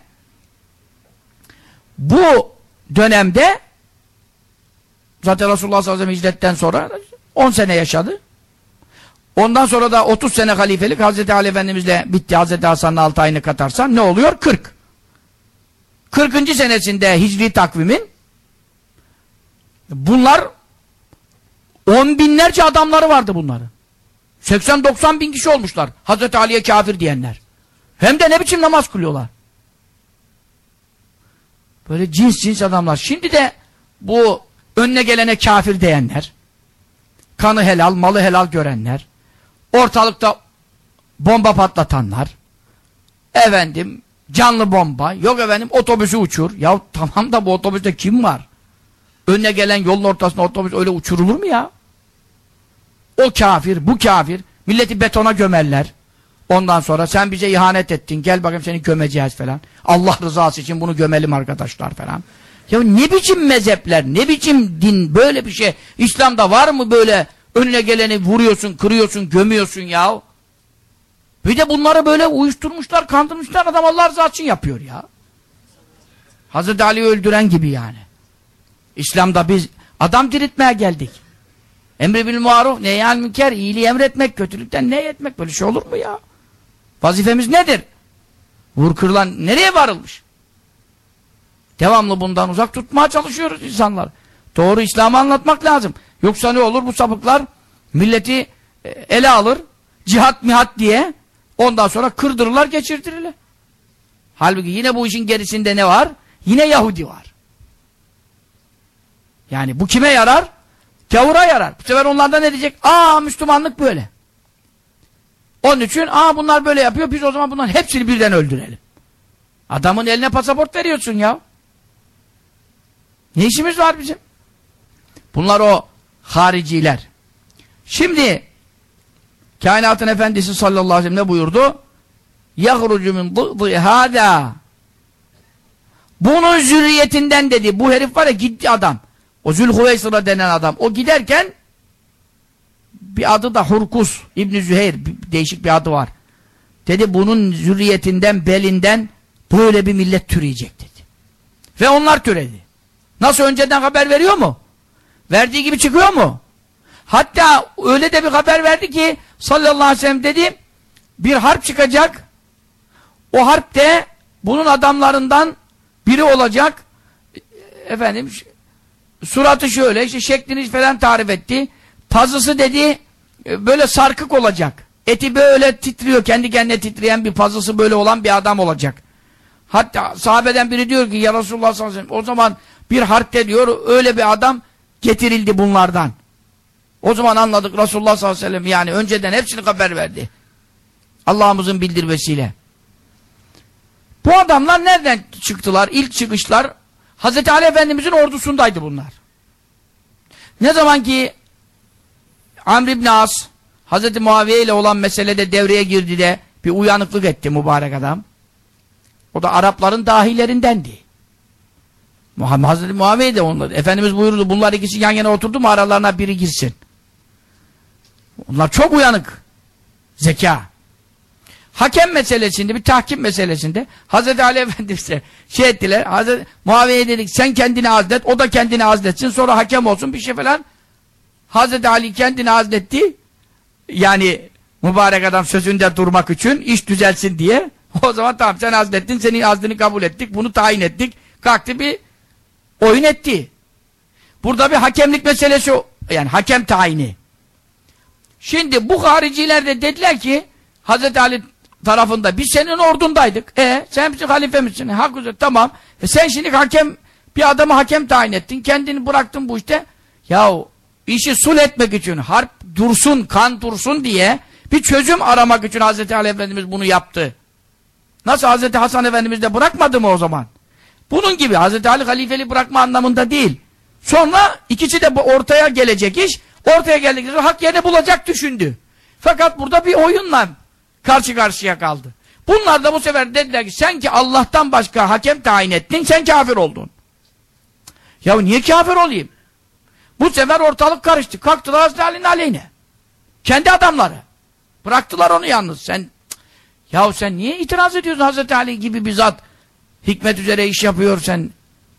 bu dönemde zaten Resulullah sallallahu aleyhi ve sellem hicretten sonra on sene yaşadı. Ondan sonra da otuz sene halifelik Hazreti Ali Efendimizle bitti. Hazreti Hasan'ın altı ayını katarsan ne oluyor? kırk. kırkıncı senesinde Hicri takvimin bunlar on binlerce adamları vardı bunların. seksen doksan bin kişi olmuşlar. Hazreti Ali'ye kafir diyenler. Hem de ne biçim namaz kılıyorlar. Böyle cins cins adamlar. Şimdi de bu önüne gelene kafir diyenler, kanı helal, malı helal görenler, ortalıkta bomba patlatanlar, efendim canlı bomba, yok efendim otobüsü uçur. Ya tamam da bu otobüste kim var? Önüne gelen yolun ortasında otobüs öyle uçurulur mu ya? O kafir, bu kafir. Milleti betona gömerler. Ondan sonra sen bize ihanet ettin. Gel bakayım seni gömeceğiz falan. Allah rızası için bunu gömelim arkadaşlar falan. Ya ne biçim mezhepler, ne biçim din böyle bir şey. İslam'da var mı böyle önüne geleni vuruyorsun, kırıyorsun, gömüyorsun ya? Bir de bunları böyle uyuşturmuşlar, kandırmışlar. Adam Allah rızası için yapıyor ya. Hazreti Ali'yi öldüren gibi yani. İslam'da biz adam diriltmeye geldik. Emri bil maruf, nehyan münker, iyiliği emretmek, kötülükten nehyetmek, böyle şey olur mu ya? Vazifemiz nedir? Vur kırılan nereye varılmış? Devamlı bundan uzak tutmaya çalışıyoruz insanlar. Doğru İslam'ı anlatmak lazım. Yoksa ne olur bu sapıklar milleti ele alır, cihat mihat diye ondan sonra kırdırırlar, geçirtirirler. Halbuki yine bu işin gerisinde ne var? Yine Yahudi var. Yani bu kime yarar? Gavura yarar. Bu sefer onlar da ne diyecek? Aa Müslümanlık böyle. Onun için aa bunlar böyle yapıyor. Biz o zaman bunların hepsini birden öldürelim. Adamın eline pasaport veriyorsun ya. Ne işimiz var bizim? Bunlar o hariciler. Şimdi kainatın efendisi sallallahu aleyhi ve sellem ne buyurdu? يَخْرُجُ مِنْ ضِضِّ هَذَا bunun zürriyetinden dedi. Bu herif var ya gitti adam. O Zülhüveysir'a denen adam. O giderken bir adı da Hurkus İbn-i Züheyr. Değişik bir adı var. Dedi bunun zürriyetinden, belinden böyle bir millet türeyecek dedi. Ve onlar türedi. Nasıl önceden haber veriyor mu? Verdiği gibi çıkıyor mu? Hatta öyle de bir haber verdi ki sallallahu aleyhi ve sellem dedi bir harp çıkacak. O harpte bunun adamlarından biri olacak. Efendim suratı şöyle, işte şeklini falan tarif etti. Pazısı dedi böyle sarkık olacak. Eti böyle titriyor, kendi kendine titreyen bir pazısı böyle olan bir adam olacak. Hatta sahabeden biri diyor ki ya Resulullah sallallahu aleyhi ve sellem o zaman bir harpte diyor öyle bir adam getirildi bunlardan. O zaman anladık Resulullah sallallahu aleyhi ve sellem yani önceden hepsini haber verdi. Allah'ımızın bildirmesiyle. Bu adamlar nereden çıktılar? İlk çıkışlar Hazreti Ali Efendimizin ordusundaydı bunlar. Ne zaman ki Amr ibn As Hazreti Muaviye ile olan meselede devreye girdi de bir uyanıklık etti mübarek adam. O da Arapların dahilerindendi. Muhammed Hazreti Muaviye de onlar. Efendimiz buyurdu bunlar ikisi yan yana oturdu mu aralarına biri girsin. Onlar çok uyanık. Zeka. Hakem meselesinde, bir tahkim meselesinde Hazreti Ali Efendimiz'e şey ettiler. Hazreti Muaviye dedik sen kendini azlet, o da kendini azletsin, sonra hakem olsun bir şey falan. Hazreti Ali kendini azletti. Yani mübarek adam sözünde durmak için, iş düzelsin diye. O zaman tamam sen azlettin, senin azdını kabul ettik, bunu tayin ettik. Kalktı bir oyun etti. Burada bir hakemlik meselesi, yani hakem tayini. Şimdi bu hariciler de dediler ki Hazreti Ali tarafında biz senin ordundaydık. E sen bizim halife misin? Hak üzere tamam. E sen şimdi hakem bir adamı hakem tayin ettin. Kendini bıraktın bu işte. Yahu işi sul etmek için harp dursun, kan dursun diye bir çözüm aramak için Hazreti Ali Efendimiz bunu yaptı. Nasıl Hazreti Hasan Efendimiz de bırakmadı mı o zaman? Bunun gibi Hazreti Ali halifeli bırakma anlamında değil. Sonra ikisi de bu ortaya gelecek iş. Ortaya geldikleri sonra hak yerini bulacak düşündü. Fakat burada bir oyunla karşı karşıya kaldı. Bunlar da bu sefer dediler ki sen ki Allah'tan başka hakem tayin ettin, sen kafir oldun. Ya niye kafir olayım? Bu sefer ortalık karıştı. Kalktılar Hazreti Ali'nin aleyhine. Kendi adamları. Bıraktılar onu yalnız. Sen ya sen niye itiraz ediyorsun Hazreti Ali gibi bir zat? Hikmet üzere iş yapıyor sen.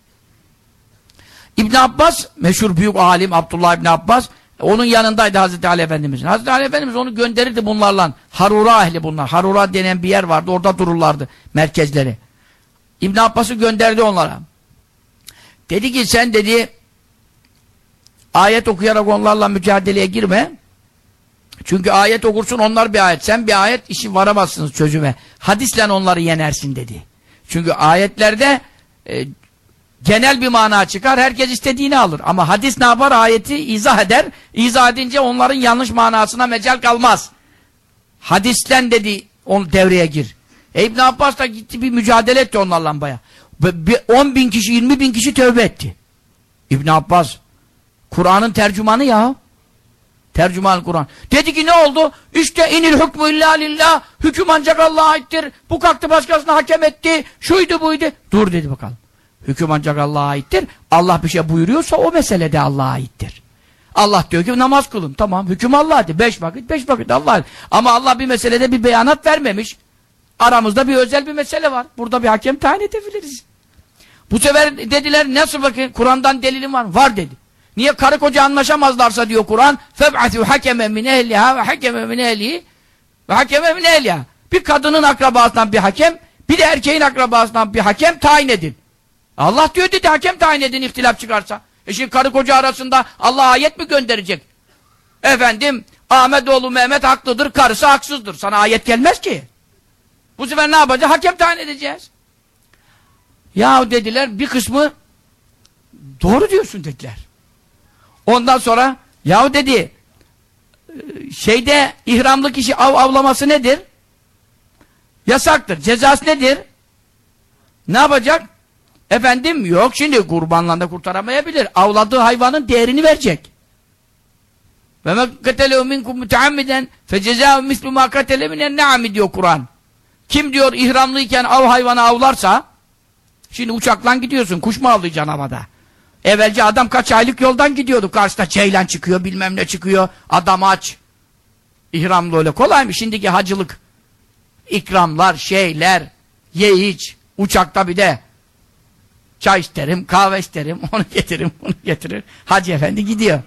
İbn Abbas, meşhur büyük alim Abdullah İbn Abbas, onun yanındaydı Hazreti Ali Efendimiz'in. Hazreti Ali Efendimiz onu gönderirdi bunlarla. Harura ehli bunlar. Harura denen bir yer vardı. Orada dururlardı merkezleri. İbn Abbas'ı gönderdi onlara. Dedi ki sen dedi ayet okuyarak onlarla mücadeleye girme. Çünkü ayet okursun onlar bir ayet. Sen bir ayet işi varamazsınız çözüme. Hadisle onları yenersin dedi. Çünkü ayetlerde e, genel bir mana çıkar. Herkes istediğini alır. Ama hadis ne yapar? Ayeti izah eder. İzah edince onların yanlış manasına mecal kalmaz. Hadisten dedi on devreye gir. E İbn Abbas da gitti bir mücadele etti onlarla baya. on bin kişi, yirmi bin kişi tövbe etti. İbn Abbas Kur'an'ın tercümanı ya. Tercüman Kur'an. Dedi ki ne oldu? İşte inil hükmü illa lillah. Hüküm ancak Allah'a aittir. Bu kalktı başkasına hakem etti. Şuydu buydu. Dur dedi bakalım. Hüküm ancak Allah'a aittir. Allah bir şey buyuruyorsa o mesele de Allah'a aittir. Allah diyor ki namaz kılın. Tamam hüküm Allah'tır. Beş vakit beş vakit Allah'a. Ama Allah bir meselede bir beyanat vermemiş. Aramızda bir özel bir mesele var. Burada bir hakem tayin edebiliriz. Bu sefer dediler nasıl bakın Kur'an'dan delilim var. Var dedi. Niye karı koca anlaşamazlarsa diyor Kur'an فَبْعَثُوا حَكَمًا مِنْ اَهْلِهَا وَحَكَمًا مِنْ اَهْلِهِ وَحَكَمًا مِنْ اَهْلِهَا Bir kadının akrabasından bir hakem, bir de erkeğin akrabasından bir hakem tayin edin. Allah diyor dedi hakem tayin edin ihtilaf çıkarsa. E şimdi karı koca arasında Allah ayet mi gönderecek? Efendim Ahmetoğlu Mehmet haklıdır, karısı haksızdır. Sana ayet gelmez ki. Bu sefer ne yapacağız? Hakem tayin edeceğiz. Ya dediler bir kısmı doğru diyorsun dediler. Ondan sonra yahu dedi şeyde ihramlı kişi av avlaması nedir? Yasaktır. Cezası nedir? Ne yapacak? Efendim yok şimdi kurbanla da kurtaramayabilir. Avladığı hayvanın değerini verecek. Ve me katelehu minkum muteammiden fe cezâhu mislu mâ katele minen ne'ami diyor Kur'an. Kim diyor ihramlıyken av hayvanı avlarsa şimdi uçakla gidiyorsun kuş mu avlayacaksın havada? Evvelce adam kaç aylık yoldan gidiyordu. Karşıda ceylan çıkıyor, bilmem ne çıkıyor. Adam aç. İhramlı öyle kolay mı? Şimdiki hacılık. İkramlar, şeyler, ye iç. Uçakta bir de çay isterim, kahve isterim, onu getiririm, bunu getirir. Hacı efendi gidiyor.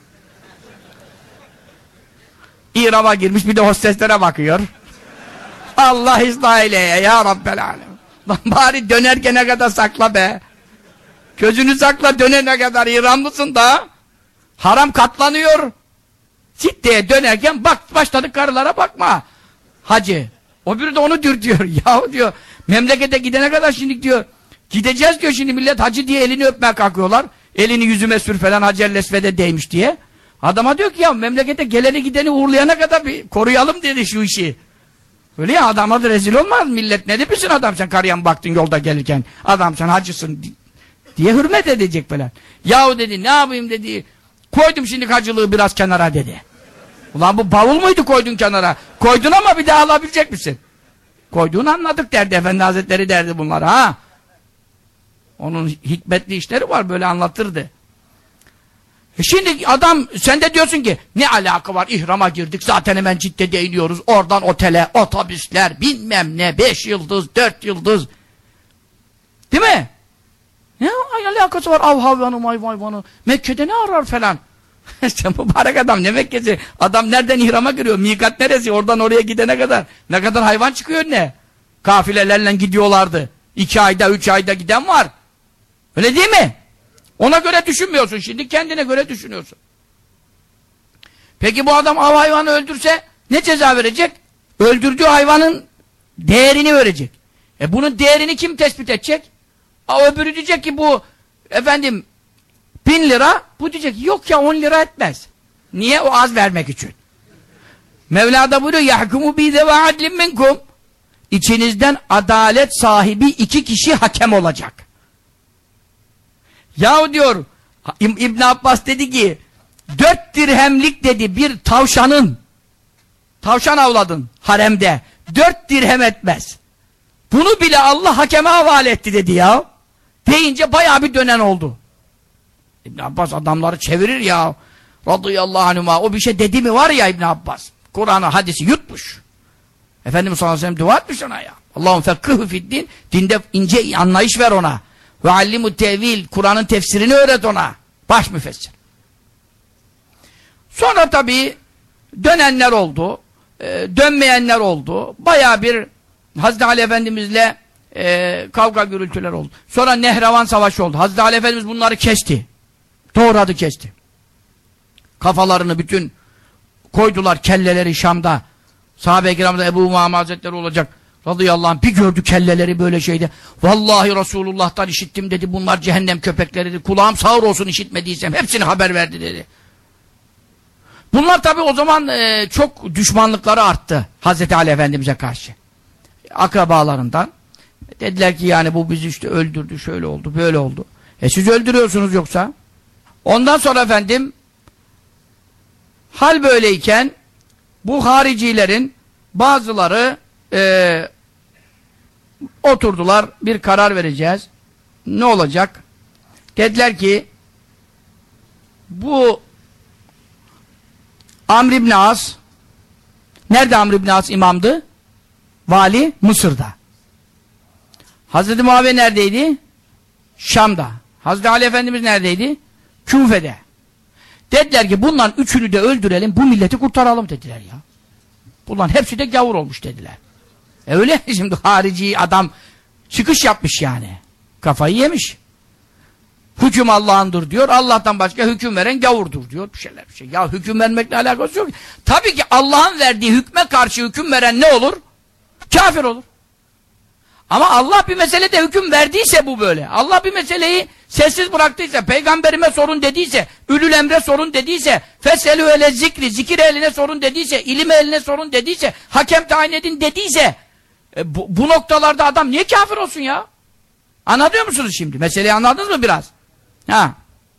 İhrama girmiş bir de hosteslere bakıyor. Allah ıslah eyleye ya Rabbel alem. Lan bari dönerken ne kadar sakla be. Gözünü sakla dönene kadar ihramlısın da haram katlanıyor. Sitteye dönerken bak başladık karılara bakma. Hacı. O biri de onu dürtüyor. Yahu diyor memlekete gidene kadar şimdi diyor gideceğiz diyor şimdi millet hacı diye elini öpmeye kalkıyorlar. elini yüzüme sür falan, Hacer-i Esved'e değmiş diye. Adama diyor ki ya memlekete geleni gideni uğurlayana kadar bir koruyalım dedi şu işi. Öyle ya, adama da rezil olmaz millet. Ne demişsin adam, sen karıya mı baktın yolda gelirken, adam sen hacısın diye hürmet edecek falan. Yahu dedi, ne yapayım dedi, koydum şimdi hacılığı biraz kenara dedi. Ulan bu bavul muydu koydun kenara? Koydun ama bir daha alabilecek misin? Koyduğunu anladık derdi Efendi Hazretleri, derdi bunlar ha. Onun hikmetli işleri var, böyle anlatırdı. E şimdi adam, sen de diyorsun ki ne alaka var, ihrama girdik zaten hemen Cidde'de iniyoruz, oradan otele, otobüsler bilmem ne, beş yıldız, dört yıldız, değil mi? Ne alakası var, av hayvanı may hayvanı, Mekke'de ne arar falan. Sen mübarek adam, ne Mekke'si, adam nereden ihrama giriyor, mikat neresi, oradan oraya gidene kadar ne kadar hayvan çıkıyor ne, kafilelerle gidiyorlardı, iki ayda üç ayda giden var, öyle değil mi? Ona göre düşünmüyorsun şimdi, kendine göre düşünüyorsun. Peki bu adam av hayvanı öldürse ne ceza verecek? Öldürdüğü hayvanın değerini verecek. E bunun değerini kim tespit edecek? A, öbürü diyecek ki bu efendim bin lira, bu diyecek yok ya on lira etmez. Niye? O az vermek için. Mevla da buyuruyor yahkumu bi zeva adlin minkum. İçinizden adalet sahibi iki kişi hakem olacak. Yahu diyor İbn Abbas dedi ki dört dirhemlik dedi bir tavşanın, tavşan avladın haremde, dört dirhem etmez. Bunu bile Allah hakeme havale etti dedi ya. Deyince bayağı bir dönen oldu. İbn Abbas adamları çevirir ya. Radıyallahu anhuma. O bir şey dedi mi var ya İbn Abbas. Kur'an'ı, hadisi yutmuş. Efendimiz sallallahu aleyhi ve sellem dua etmiş ona ya. Allah'ın fekkıhü fiddin. Dinde ince anlayış ver ona. Ve allimu tevil. Kur'an'ın tefsirini öğret ona. Baş müfessir. Sonra tabii dönenler oldu. E, dönmeyenler oldu. Bayağı bir Hazreti Ali Efendimizle e, kavga gürültüler oldu. Sonra Nehravan Savaşı oldu. Hazreti Ali Efendimiz bunları kesti. Doğradı kesti. Kafalarını bütün koydular, kelleleri Şam'da. Sahabe-i kiramda Ebu Umame Hazretleri olacak radıyallahu anh, bir gördü kelleleri böyle şeyde. Vallahi Resulullah'tan işittim dedi, bunlar cehennem köpekleri dedi. Kulağım sağır olsun işitmediysem, hepsini haber verdi dedi. Bunlar tabi o zaman e, çok düşmanlıkları arttı Hazreti Ali Efendimiz'e karşı. Akrabalarından. Dediler ki yani bu bizi işte öldürdü, şöyle oldu, böyle oldu. E siz öldürüyorsunuz yoksa? Ondan sonra efendim hal böyleyken bu haricilerin bazıları e, oturdular, bir karar vereceğiz. Ne olacak? Dediler ki bu Amr ibn As, nerede Amr ibn As imamdı? Vali Mısır'da. Hazreti Muaviye neredeydi? Şam'da. Hazreti Ali Efendimiz neredeydi? Küfe'de. Dediler ki bunların üçünü de öldürelim, bu milleti kurtaralım dediler ya. Bunların hepsi de gavur olmuş dediler. E öyle şimdi harici adam çıkış yapmış yani. Kafayı yemiş. Hüküm Allah'ındır diyor. Allah'tan başka hüküm veren gavurdur diyor. Bir şeyler bir şey. Ya hüküm vermekle alakası yok. Tabii ki Allah'ın verdiği hükme karşı hüküm veren ne olur? Kafir olur. Ama Allah bir meselede hüküm verdiyse bu böyle. Allah bir meseleyi sessiz bıraktıysa, peygamberime sorun dediyse, ülül emre sorun dediyse, feselü ele zikri, zikir eline sorun dediyse, ilim eline sorun dediyse, hakem tayin edin dediyse, e, bu, bu noktalarda adam niye kafir olsun ya? Anlıyor musunuz şimdi? Meseleyi anladınız mı biraz? Ha.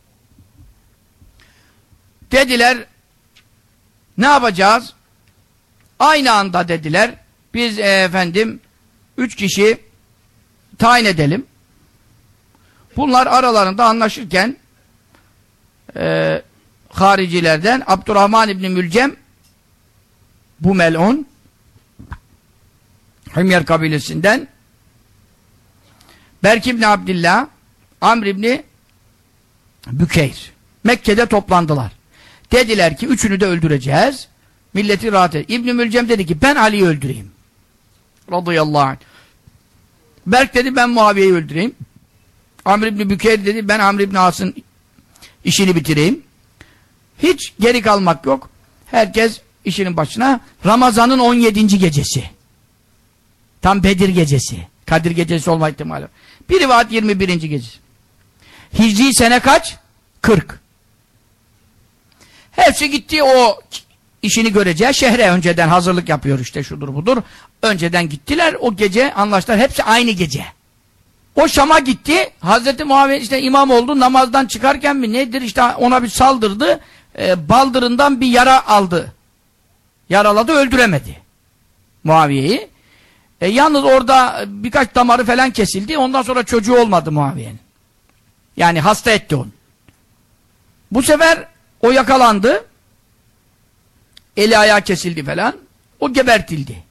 Dediler, ne yapacağız? Aynı anda dediler, biz e, efendim, üç kişi tayin edelim. Bunlar aralarında anlaşırken e, haricilerden Abdurrahman İbni Mülcem, bu melun Himyar kabilesinden Berk İbni Abdillah, Amr İbni Bükeyr Mekke'de toplandılar. Dediler ki üçünü de öldüreceğiz. Milleti rahat et. İbni Mülcem dedi ki ben Ali'yi öldüreyim. Radıyallahu anh. Berk dedi ben Muaviye'yi öldüreyim. Amr İbni Bükeyr dedi ben Amr İbni As'ın işini bitireyim. Hiç geri kalmak yok. Herkes işinin başına. Ramazan'ın on yedinci gecesi. Tam Bedir gecesi. Kadir gecesi olma ihtimali. Bir rivayet yirmi birinci gecesi. Hicri sene kaç? kırk. Hepsi gitti o işini göreceği şehre, önceden hazırlık yapıyor işte, şudur budur. Önceden gittiler, o gece anlaştılar, hepsi aynı gece. O Şam'a gitti, Hazreti Muaviye işte imam oldu, namazdan çıkarken mi nedir işte ona bir saldırdı, e, baldırından bir yara aldı. Yaraladı, öldüremedi Muaviye'yi. E, yalnız orada birkaç damarı falan kesildi, ondan sonra çocuğu olmadı Muaviye'nin. Yani hasta etti onu. Bu sefer o yakalandı, eli ayağı kesildi falan, o gebertildi.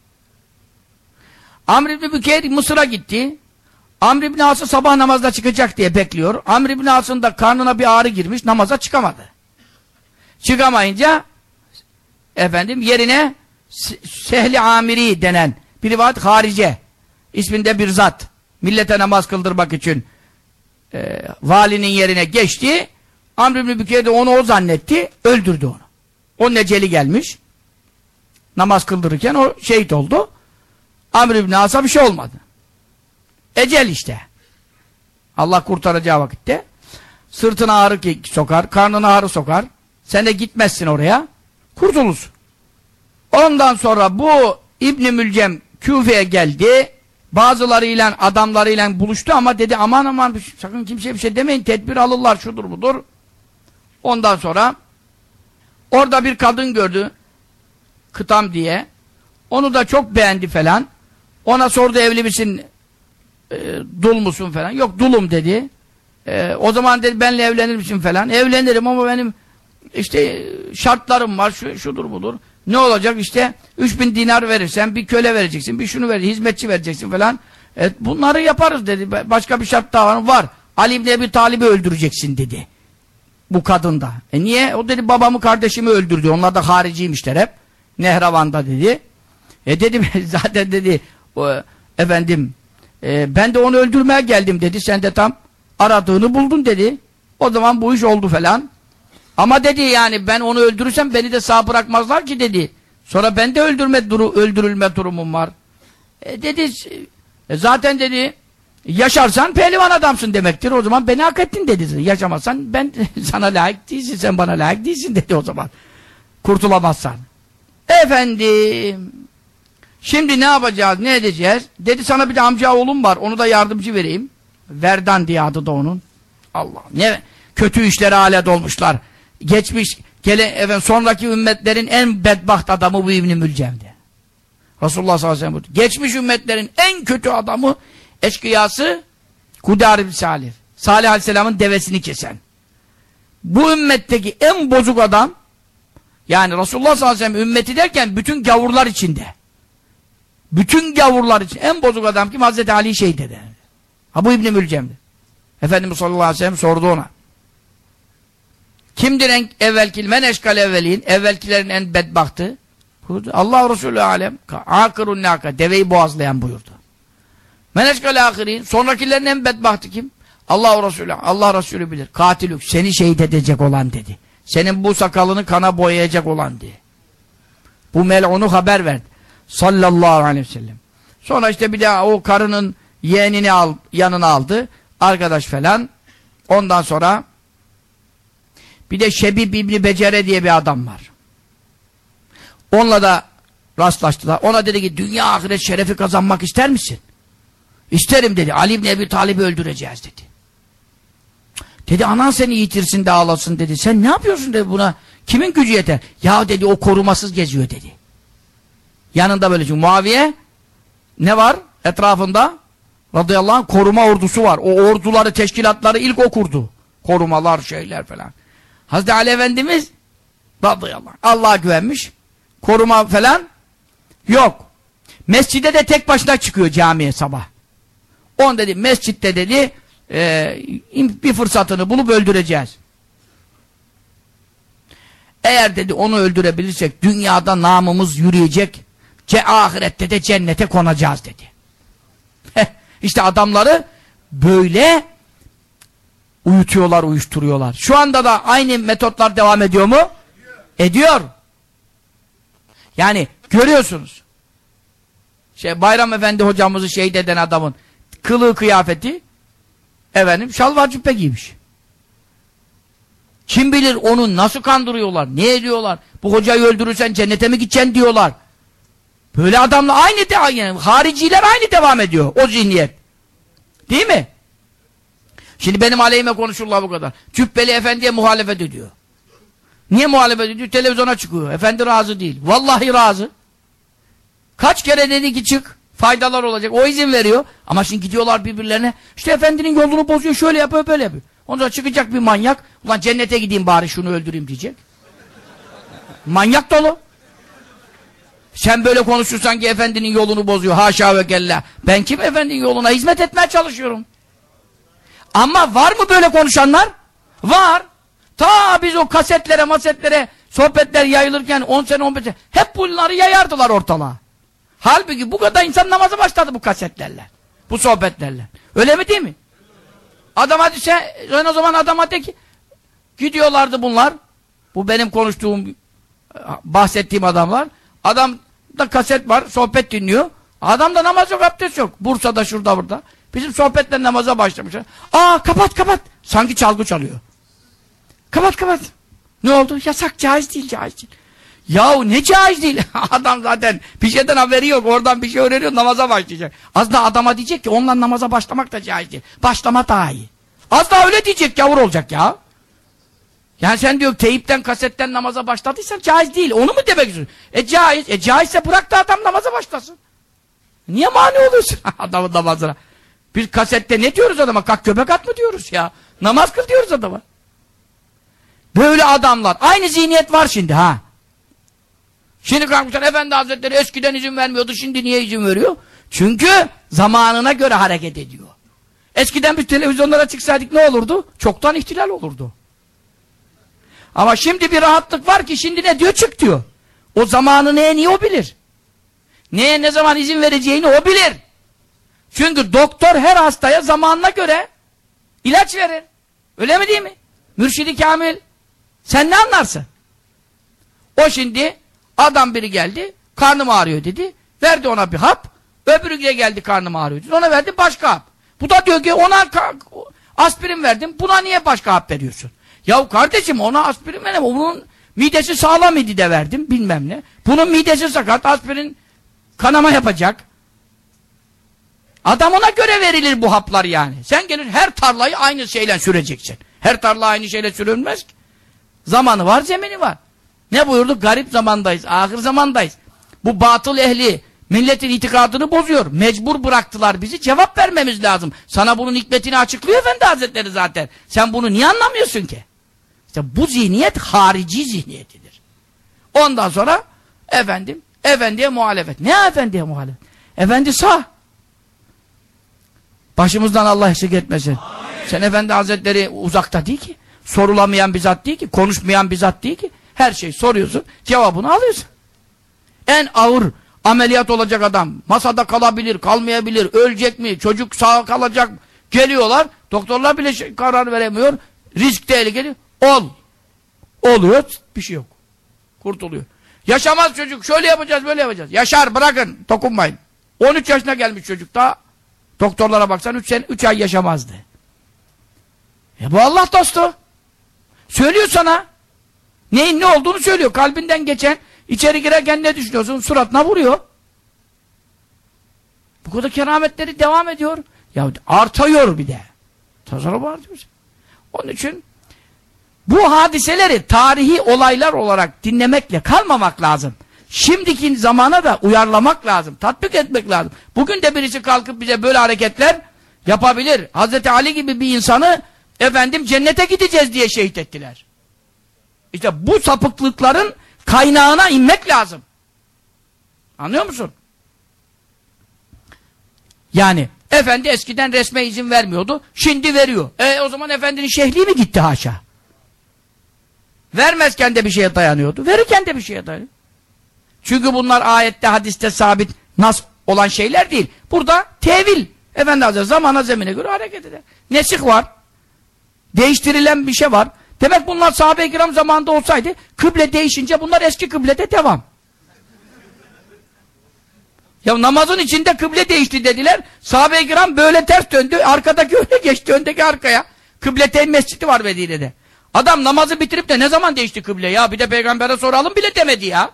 Amr ibn Bükeyr Mısır'a gitti. Amr ibn As'ı sabah namazda çıkacak diye bekliyor. Amr ibn As'ın da karnına bir ağrı girmiş, namaza çıkamadı. Çıkamayınca efendim yerine Sehli Amiri denen bir rivayet harice isminde bir zat millete namaz kıldırmak için e, valinin yerine geçti. Amr ibn Bükeyr de onu o zannetti, öldürdü onu. O neceli gelmiş. Namaz kıldırırken o şehit oldu. Amr ibn As'a bir şey olmadı. Ecel işte. Allah kurtaracağı vakitte. Sırtına ağrı sokar, karnına ağrı sokar. Sen de gitmezsin oraya. Kurtulursun. Ondan sonra bu İbn-i Mülcem Küfe'ye geldi. Bazılarıyla, adamlarıyla buluştu ama dedi aman aman sakın kimseye bir şey demeyin. Tedbir alırlar, şudur budur. Ondan sonra orada bir kadın gördü. Kıtam diye. Onu da çok beğendi falan. Ona sordu evli misin? E, dul musun falan. Yok dulum dedi. E, o zaman dedi benimle evlenir misin falan. Evlenirim ama benim işte şartlarım var. Şu, şudur budur. Ne olacak işte üç bin dinar verirsen bir köle vereceksin. Bir şunu vereceksin. Hizmetçi vereceksin falan. E, bunları yaparız dedi. Başka bir şart daha var. Var. Ali ibn Ebi Talib'i öldüreceksin dedi. Bu kadın da. E niye? O dedi babamı kardeşimi öldürdü. Onlar da hariciymişler hep. Nehravan'da dedi. E dedim zaten dedi o, efendim e, ben de onu öldürmeye geldim dedi. Sen de tam aradığını buldun dedi. O zaman bu iş oldu falan. Ama dedi yani ben onu öldürürsem beni de sağ bırakmazlar ki dedi. Sonra ben de öldürme duru, öldürülme durumum var. E dedi e, zaten dedi yaşarsan pehlivan adamsın demektir. O zaman beni hak ettin dedi. Yaşamazsan ben sana layık değilsin, sen bana layık değilsin dedi o zaman. Kurtulamazsan. Efendim şimdi ne yapacağız, ne edeceğiz? Dedi sana bir de amca oğlum var, onu da yardımcı vereyim. Verdan diye adı da onun. Allah, ne kötü işlere alet olmuşlar. Geçmiş, gele, efendim, sonraki ümmetlerin en bedbaht adamı bu İbn-i Mülcem'di. Resulullah sallallahu aleyhi ve sellem. Geçmiş ümmetlerin en kötü adamı, eşkıyası Kudar ibn Salih. Salih aleyhisselamın devesini kesen. Bu ümmetteki en bozuk adam, yani Resulullah sallallahu aleyhi ve sellem ümmeti derken bütün gavurlar içinde. Bütün gavurlar için en bozuk adam kim? Hazreti Ali şehit eder. Ha bu İbn-i Mülcem'di. Efendimiz sallallahu aleyhi ve sellem sordu ona. Kimdir en evvelkil men eşkal evvelin? Evvelkilerin en bedbahtı. Allah Resulü alem. Akırun naka. Deveyi boğazlayan buyurdu. Men eşkal ahirin. Sonrakilerin en bedbahtı kim? Allah Resulü. Allah Resulü bilir. Katilük. Seni şehit edecek olan dedi. Senin bu sakalını kana boyayacak olan diye. Bu mel'unu haber verdi. Sallallahu aleyhi ve sellem. Sonra işte bir daha o karının yeğenini al, yanına aldı. Arkadaş falan. Ondan sonra bir de Şebib İbni Becere diye bir adam var. Onunla da rastlaştılar. Ona dedi ki dünya ahiret şerefi kazanmak ister misin? İsterim dedi. Ali İbni Ebi Talib'i öldüreceğiz dedi. Dedi anan seni yitirsin de ağlasın dedi. Sen ne yapıyorsun dedi buna. Kimin gücü yeter? Ya dedi o korumasız geziyor dedi. Yanında böyle çünkü Muaviye ne var etrafında? Radıyallahu anh koruma ordusu var. O orduları, teşkilatları ilk o kurdu. Korumalar, şeyler falan. Hazreti Ali Efendimiz radıyallahu anh Allah'a güvenmiş. Koruma falan yok. Mescide de tek başına çıkıyor camiye sabah. On dedi mescitte dedi e, bir fırsatını bulup öldüreceğiz. Eğer dedi onu öldürebilirsek dünyada namımız yürüyecek. Ce ahirette de cennete konacağız dedi. İşte adamları böyle uyutuyorlar, uyuşturuyorlar. Şu anda da aynı metotlar devam ediyor mu? Ediyor. Yani görüyorsunuz. Şey, Bayram Efendi hocamızı şehit eden adamın kılığı kıyafeti efendim şalvar cübbe giymiş. Kim bilir onu nasıl kandırıyorlar, ne ediyorlar? Bu hocayı öldürürsen cennete mi gideceksin diyorlar. Böyle adamla aynı de, yani hariciler aynı devam ediyor o zihniyet. Değil mi? Şimdi benim aleyhime konuşurlar bu kadar. Cübbeli efendiye muhalefet ediyor. Niye muhalefet ediyor? Televizyona çıkıyor. Efendi razı değil. Vallahi razı. Kaç kere dedi ki çık, faydalar olacak. O izin veriyor. Ama şimdi gidiyorlar birbirlerine. İşte efendinin yolunu bozuyor, şöyle yapıyor, böyle yapıyor. Ondan çıkacak bir manyak. Ulan cennete gideyim bari şunu öldüreyim diyecek. Manyak dolu. Sen böyle konuşursan ki efendinin yolunu bozuyor. Haşa ve kella. Ben kim efendinin yoluna hizmet etmeye çalışıyorum. Ama var mı böyle konuşanlar? Var. Ta biz o kasetlere, masetlere, sohbetler yayılırken on sene, on beş sene hep bunları yayardılar ortalığa. Halbuki bu kadar insan namaza başladı bu kasetlerle. Bu sohbetlerle. Öyle mi değil mi? Adama sen, sen o zaman adama de ki gidiyorlardı bunlar. Bu benim konuştuğum, bahsettiğim adamlar. Adamda kaset var, sohbet dinliyor. Adamda namaz yok, abdest yok. Bursa'da, şurada, burada. Bizim sohbetle namaza başlamışlar. Aa kapat kapat. Sanki çalgı çalıyor. Kapat kapat. Ne oldu? Yasak, caiz değil, caiz değil. Yahu ne caiz değil? Adam zaten bir şeyden haberi yok. Oradan bir şey öğreniyor, namaza başlayacak. Az daha adama diyecek ki onunla namaza başlamak da caiz değil. Başlama daha iyi. Az daha öyle diyecek, gavur olacak ya. Yani sen diyor teyipten, kasetten namaza başladıysan caiz değil. Onu mu demek istiyorsun? E caiz. E caizse bırak da adam namaza başlasın. Niye mani oluyorsun adamın namazına? Biz kasette ne diyoruz adama? Kalk göbek at mı diyoruz ya? Namaz kıl diyoruz adama. Böyle adamlar. Aynı zihniyet var şimdi ha. Şimdi kalkmışlar Efendi Hazretleri eskiden izin vermiyordu. Şimdi niye izin veriyor? Çünkü zamanına göre hareket ediyor. Eskiden biz televizyonlara çıksaydık ne olurdu? Çoktan ihtilal olurdu. Ama şimdi bir rahatlık var ki şimdi ne diyor? Çık diyor. O zamanı neye niye o bilir. Neye ne zaman izin vereceğini o bilir. Çünkü doktor her hastaya zamanına göre ilaç verir. Öyle mi değil mi? Mürşid-i Kamil. Sen ne anlarsın? O şimdi adam biri geldi, karnım ağrıyor dedi. Verdi ona bir hap. Öbürü de geldi karnım ağrıyor dedi. Ona verdi başka hap. Bu da diyor ki ona aspirin verdim. Buna niye başka hap veriyorsun? Yahu kardeşim ona aspirin verdim. Bunun midesi sağlam idi de verdim. Bilmem ne. Bunun midesi sakat. Aspirin kanama yapacak. Adam ona göre verilir bu haplar yani. Sen gelir her tarlayı aynı şeyle süreceksin. Her tarla aynı şeyle sürülmez ki. Zamanı var, zemini var. Ne buyurdu? Garip zamandayız, ahir zamandayız. Bu batıl ehli milletin itikadını bozuyor. Mecbur bıraktılar bizi, cevap vermemiz lazım. Sana bunun hikmetini açıklıyor Efendi Hazretleri zaten. Sen bunu niye anlamıyorsun ki? İşte bu zihniyet harici zihniyetidir. Ondan sonra efendim, efendiye muhalefet. Ne efendiye muhalefet? Efendi sağ. Başımızdan Allah eksik etmesin. Amin. Sen Efendi Hazretleri uzakta değil ki. Sorulamayan bir zat değil ki. Konuşmayan bir zat değil ki. Her şeyi soruyorsun, cevabını alıyorsun. En ağır ameliyat olacak adam. Masada kalabilir, kalmayabilir. Ölecek mi? Çocuk sağ kalacak mı? Geliyorlar. Doktorlar bile şey, karar veremiyor. Risk tehlikeli. Ol. Oluyor. Bir şey yok. Kurtuluyor. Yaşamaz çocuk. Şöyle yapacağız, böyle yapacağız. Yaşar, bırakın. Dokunmayın. on üç yaşına gelmiş çocuk daha. Doktorlara baksan üç ay yaşamazdı. E bu Allah dostu. Söylüyor sana. Neyin ne olduğunu söylüyor. Kalbinden geçen, içeri girerken ne düşünüyorsun? Suratına vuruyor. Bu kadar kerametleri devam ediyor. Ya artıyor bir de. Tasarruf artıyor. Onun için bu hadiseleri tarihi olaylar olarak dinlemekle kalmamak lazım. Şimdiki zamana da uyarlamak lazım. Tatbik etmek lazım. Bugün de birisi kalkıp bize böyle hareketler yapabilir. Hazreti Ali gibi bir insanı efendim cennete gideceğiz diye şehit ettiler. İşte bu sapıklıkların kaynağına inmek lazım. Anlıyor musun? Yani efendi eskiden resme izin vermiyordu. Şimdi veriyor. E o zaman efendinin şehliği mi gitti haşa? Vermezken de bir şeye dayanıyordu. Verirken de bir şeye dayanıyor. Çünkü bunlar ayette, hadiste sabit, nas olan şeyler değil. Burada tevil. Efendi Hazretleri zamana zemine göre hareket eder. Nesih var. Değiştirilen bir şey var. Demek bunlar sahabe-i kiram zamanında olsaydı, kıble değişince bunlar eski kıblede devam. Ya namazın içinde kıble değişti dediler. Sahabe-i kiram böyle ters döndü. Arkadaki öne geçti, öndeki arkaya. Kıbleteyn mescidi var Medine'de. Adam namazı bitirip de ne zaman değişti kıble ya? Bir de peygambere soralım bile demedi ya.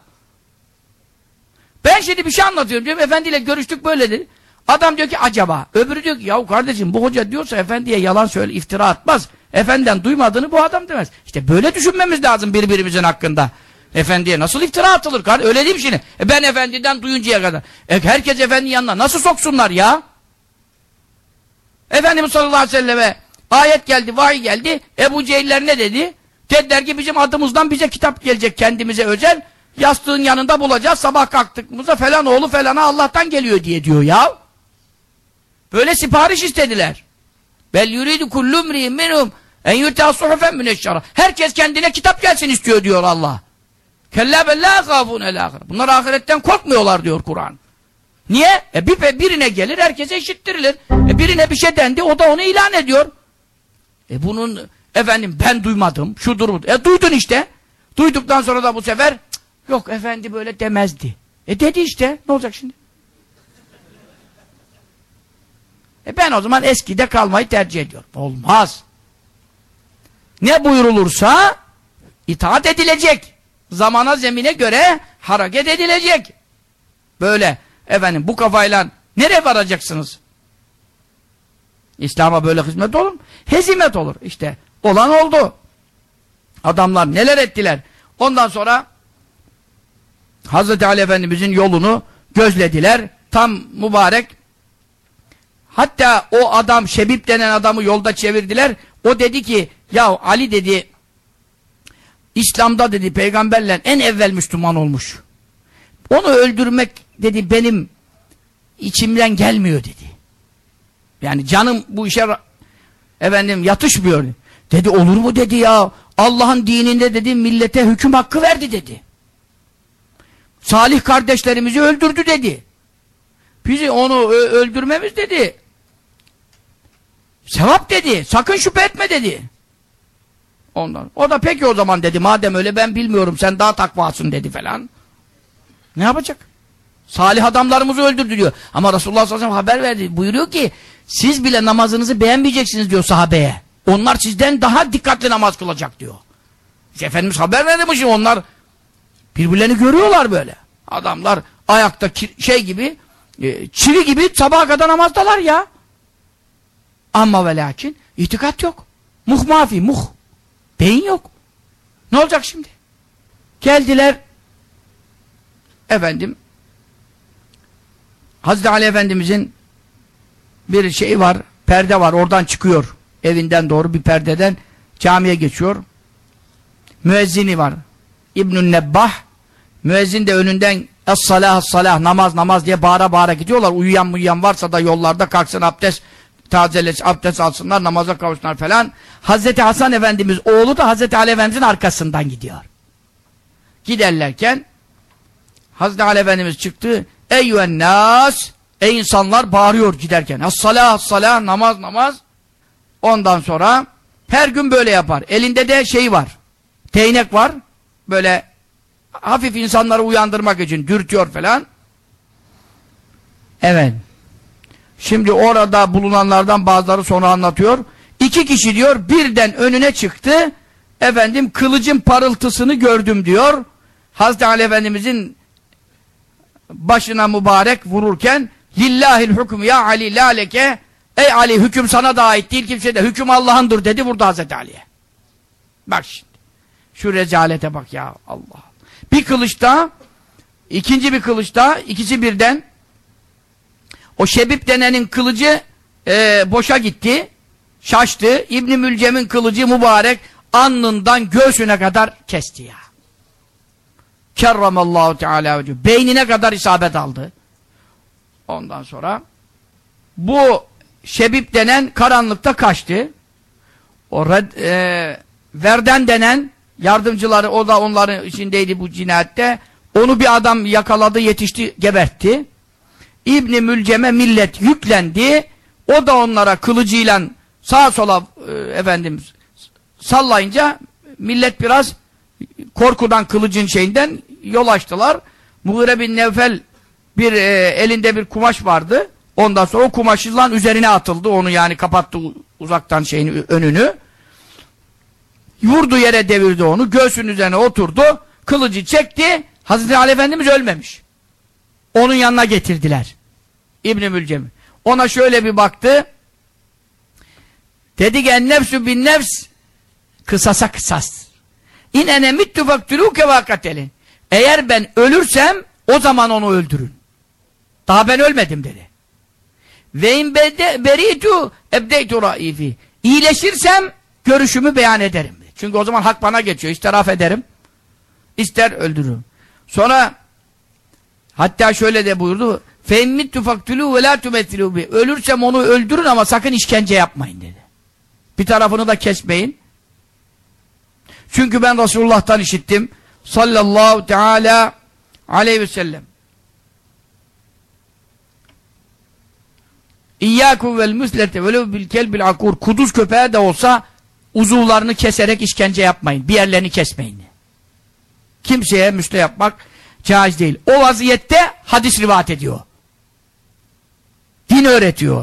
Ben şimdi bir şey anlatıyorum diyorum. Efendiyle görüştük böyle dedi. Adam diyor ki acaba. Öbürü diyor ki yahu kardeşim bu hoca diyorsa efendiye yalan söyle, iftira atmaz. Efendiden duymadığını bu adam demez. İşte böyle düşünmemiz lazım birbirimizin hakkında. Efendiye nasıl iftira atılır? Öyle değil mi şimdi? E ben efendiden duyuncaya kadar. E herkes efendinin yanına nasıl soksunlar ya? Efendimiz sallallahu aleyhi ve selleme ayet geldi, vahiy geldi. Ebu Cehiller ne dedi? Dediler ki bizim adımızdan bize kitap gelecek kendimize özel. Yastığın yanında bulacağız. Sabah kalktığımızda falan oğlu falana Allah'tan geliyor diye diyor ya. Böyle sipariş istediler. Bel yuridu kullu imri'in minhum en yu'ta suhufen mineşşara. Herkes kendine kitap gelsin istiyor diyor Allah. Kella bel la khafun el ahire. Bunlar ahiretten korkmuyorlar diyor Kur'an. Niye? E bir, birine gelir herkese eşittirilir. E birine bir şey dendi o da onu ilan ediyor. E bunun efendim ben duymadım şudur budur. E duydun işte. Duyduktan sonra da bu sefer cık, yok efendi böyle demezdi. E dedi işte. Ne olacak şimdi? E ben o zaman eskide kalmayı tercih ediyorum. Olmaz. Ne buyurulursa itaat edilecek. Zamana zemine göre hareket edilecek. Böyle efendim bu kafayla nereye varacaksınız? İslam'a böyle hizmet olur mu? Hezimet olur. İşte olan oldu. Adamlar neler ettiler. Ondan sonra Hazreti Ali Efendimizin yolunu gözlediler. Tam mübarek. Hatta o adam Şebip denen adamı yolda çevirdiler. O dedi ki ya Ali dedi İslam'da dedi peygamberle en evvel Müslüman olmuş. Onu öldürmek dedi benim içimden gelmiyor dedi. Yani canım bu işe efendim yatışmıyor. Dedi olur mu dedi ya. Allah'ın dininde dedi millete hüküm hakkı verdi dedi. Salih kardeşlerimizi öldürdü dedi. Bizi onu öldürmemiz dedi. Sevap dedi. Sakın şüphe etme dedi. Ondan. O da peki o zaman dedi. Madem öyle ben bilmiyorum sen daha takvasın dedi falan. Ne yapacak? Salih adamlarımızı öldürdü diyor. Ama Resulullah sallallahu aleyhi ve sellem haber verdi. Buyuruyor ki siz bile namazınızı beğenmeyeceksiniz diyor sahabeye. Onlar sizden daha dikkatli namaz kılacak diyor. İşte Efendimiz haber vermiş onlar birbirlerini görüyorlar böyle. Adamlar ayakta şey gibi çivi gibi sabaha kadar namazdalar ya. Ama ve lakin itikat yok. Muh mafi muh. Beyin yok. Ne olacak şimdi? Geldiler efendim Hazreti Ali Efendimizin bir şeyi var, perde var, oradan çıkıyor. Evinden doğru bir perdeden camiye geçiyor. Müezzini var. İbnü'n Nebbah. Müezzin de önünden es-salah es-salah namaz namaz diye bağıra bağıra gidiyorlar. Uyuyan uyuyan varsa da yollarda kalksın abdest tazelesin, abdest alsınlar, namaza kavuşsunlar falan. Hazreti Hasan Efendimiz oğlu da Hazreti Ali Efendimizin arkasından gidiyor. Giderlerken Hazreti Ali Efendimiz çıktı. Eyyühen nas, ey insanlar bağırıyor giderken. Es-salah es-salah namaz namaz. Ondan sonra her gün böyle yapar. Elinde de şey var. Değnek var. Böyle hafif insanları uyandırmak için dürtüyor falan. Evet. Şimdi orada bulunanlardan bazıları sonra anlatıyor. İki kişi diyor birden önüne çıktı. Efendim kılıcın parıltısını gördüm diyor. Hazreti Ali Efendimizin başına mübarek vururken lillahil hüküm ya Ali la leke, ey Ali hüküm sana da ait değil kimse de hüküm Allah'ındır dedi burada Hazreti Ali'ye. Bak şimdi şu rezalete bak ya Allah. Bir kılıçta ikinci bir kılıçta ikisi birden o Şebip denenin kılıcı e, boşa gitti, şaştı. İbn-i Mülcem'in kılıcı mübarek alnından göğsüne kadar kesti ya. Kerramallahu Teala diyor. Beynine kadar isabet aldı. Ondan sonra bu Şebip denen karanlıkta kaçtı. O red, e, Verden denen yardımcıları o da onların içindeydi bu cinayette. Onu bir adam yakaladı, yetişti, gebertti. İbn-i Mülcem'e millet yüklendi. O da onlara kılıcıyla sağa sola e, efendim sallayınca millet biraz korkudan kılıcın şeyinden yol açtılar. Mughire bin Nevfel bir e, elinde bir kumaş vardı. Ondan sonra o kumaşla üzerine atıldı. Onu yani kapattı uzaktan şeyin önünü. Vurdu yere, devirdi onu. Göğsünün üzerine oturdu. Kılıcı çekti. Hazreti Ali Efendimiz ölmemiş. Onun yanına getirdiler. İbn-i Mülcem. Ona şöyle bir baktı. Dedi ki en nefsü bin nefs kısasa kısas. İn ene mittu faktuluke vakateli. Eğer ben ölürsem o zaman onu öldürün. Daha ben ölmedim dedi. Ve in beritu ebdeytu raifi. İyileşirsem görüşümü beyan ederim. Çünkü o zaman hak bana geçiyor. İster affederim, ister öldürürüm. Sonra hatta şöyle de buyurdu. Fe in mittu faktulu ve la tumethilu bi. Ölürsem onu öldürün ama sakın işkence yapmayın dedi. Bir tarafını da kesmeyin. Çünkü ben Resulullah'tan işittim. Sallallahu teala aleyhi ve sellem. İyyâkum vel müslete velev bil kelbil akur. Kuduz köpeğe de olsa uzuvlarını keserek işkence yapmayın. Bir yerlerini kesmeyin. Kimseye müsle yapmak caiz değil. O vaziyette hadis rivayet ediyor. Din öğretiyor.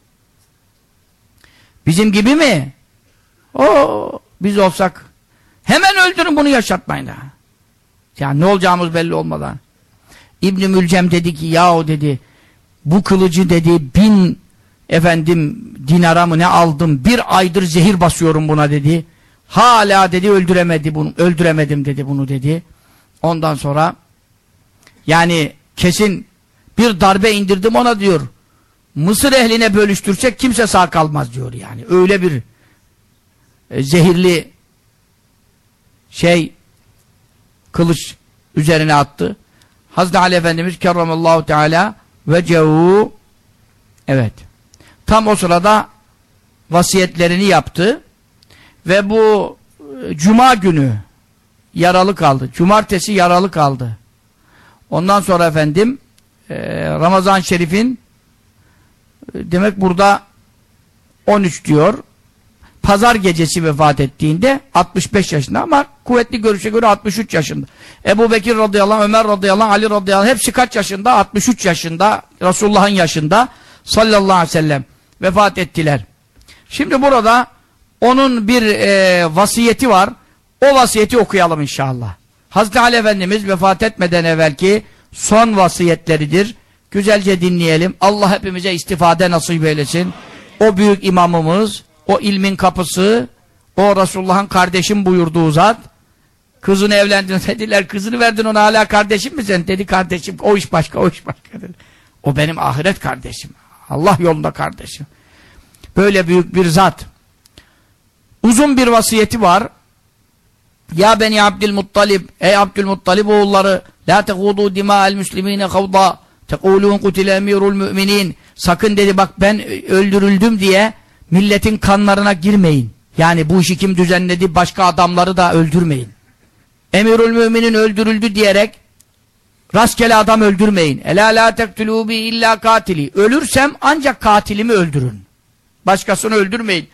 Bizim gibi mi? Oo, biz olsak hemen öldürün, bunu yaşatmayın daha. Yani ne olacağımız belli olmadan. İbn-i Mülcem dedi ki yahu dedi bu kılıcı dedi bin efendim dinara mı ne aldım, bir aydır zehir basıyorum buna dedi. Hala dedi öldüremedi bunu, öldüremedim dedi bunu dedi. Ondan sonra yani kesin bir darbe indirdim ona diyor. Mısır ehline bölüştürsek kimse sağ kalmaz diyor yani. Öyle bir e, zehirli şey kılıç üzerine attı. Hazreti Ali Efendimiz kerramallahu teala vecehu, evet, tam o sırada vasiyetlerini yaptı ve bu e, cuma günü yaralı kaldı. Cumartesi yaralı kaldı. Ondan sonra efendim e, Ramazan-ı Şerif'in e, demek burada on üç diyor. Pazar gecesi vefat ettiğinde altmış beş yaşında ama kuvvetli görüşe göre altmış üç yaşında. Ebu Bekir radıyallahu anh, Ömer radıyallahu anh, Ali radıyallahu anh hepsi kaç yaşında? altmış üç yaşında. Resulullah'ın yaşında sallallahu aleyhi ve sellem vefat ettiler. Şimdi burada onun bir e, vasiyeti var. O vasiyeti okuyalım inşallah. Hazreti Ali Efendimiz vefat etmeden evvelki son vasiyetleridir. Güzelce dinleyelim. Allah hepimize istifade nasip eylesin. O büyük imamımız, o ilmin kapısı, o Resulullah'ın kardeşim buyurduğu zat, kızını evlendin dediler, kızını verdin ona, hala kardeşim mi sen? Dedi kardeşim, o iş başka, o iş başka dedi. O benim ahiret kardeşim, Allah yolunda kardeşim. Böyle büyük bir zat. Uzun bir vasiyeti var. Ya beni Abdülmuttalib, ey Abdülmuttalib oğulları, la tehudu dima'el müslimine kavda, tekulun kutile emirul müminin. Sakın dedi bak ben öldürüldüm diye milletin kanlarına girmeyin. Yani bu işi kim düzenledi, başka adamları da öldürmeyin. Emirül müminin öldürüldü diyerek rastgele adam öldürmeyin. Ela la tektulû bi illa katili. Ölürsem ancak katilimi öldürün. Başkasını öldürmeyin.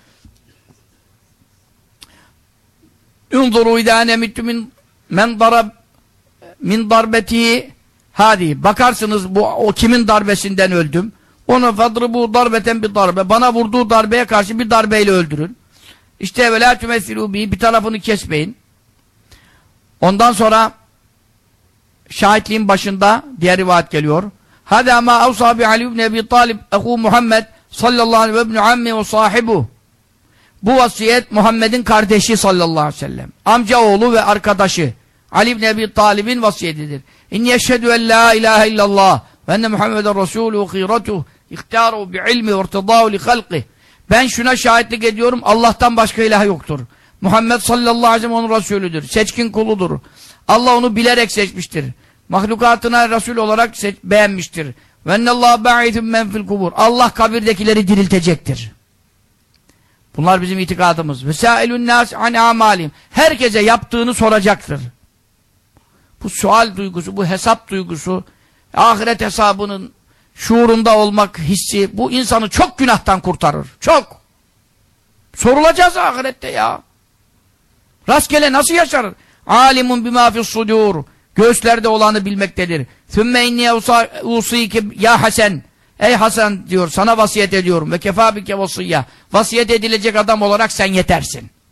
Unzuru idâ nemittu min men darab min darbeti hadi. Bakarsınız bu o kimin darbesinden öldüm. Onu fadribu darbeten bir darbe. Bana vurduğu darbeye karşı bir darbeyle öldürün. İşte ve la tumessilu bi, bir tarafını kesmeyin. Ondan sonra şahitliğin başında diğer rivayet geliyor. Hada ma avsa bi Ali ibn Abi Talib ehu Muhammed sallallahu aleyhi ve ibn ammi ve sahibu. Bu vasiyet Muhammed'in kardeşi sallallahu aleyhi ve sellem. Amca oğlu ve arkadaşı Ali ibn Abi Talib'in vasiyetidir. İn yeşhedü en la ilahe illallah ve enne Muhammeden Resulü ve khîratuh ihtâru bi ilmi ve irtidâhu li halqih. Ben şuna şahitlik ediyorum, Allah'tan başka ilah yoktur. Muhammed sallallahu aleyhi ve sellem onun Resulüdür. Seçkin kuludur. Allah onu bilerek seçmiştir. Mahlukatına Resul olarak seç, beğenmiştir. Ve ennallâhu ba'ithun men fil kubur. Allah kabirdekileri diriltecektir. Bunlar bizim itikadımız. Ve sâilun nâs an âmâlim. Herkese yaptığını soracaktır. Bu sual duygusu, bu hesap duygusu, ahiret hesabının şuurunda olmak hissi, bu insanı çok günahtan kurtarır. Çok. Sorulacağız ahirette ya. Rastgele nasıl yaşarır? Alimun bimâ fissudur. Göğüslerde olanı bilmektedir. Sümme inni usîke ya Hasan. Ey Hasan diyor, sana vasiyet ediyorum. Ve kefâ bike vasiyya. Vasiyet edilecek adam olarak sen yetersin.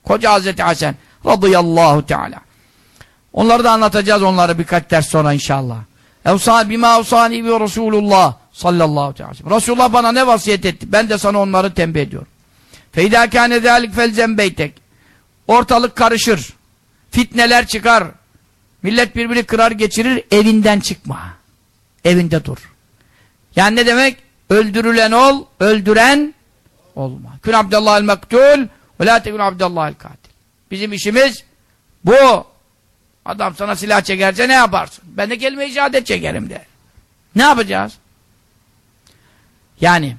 Koca Hazreti Hasan radıyallahu teala. Onları da anlatacağız, onları birkaç ders sonra inşallah. Evsâ bimâ evsâni bi Resulullah sallallahu aleyhi ve sellem. Resulullah bana ne vasiyet etti? Ben de sana onları tembih ediyorum. Feydâ kâne zâlik felzem beytek. Ortalık karışır. Fitneler çıkar. Millet birbirini kırar geçirir. Evinden çıkma. Evinde dur. Yani ne demek? Öldürülen ol, öldüren olma. Kün abdallahil mektul ve la tekun abdallahil katil. Bizim işimiz bu. Adam sana silah çekerse ne yaparsın? Ben de kelime-i şehadet çekerim de. Ne yapacağız? Yani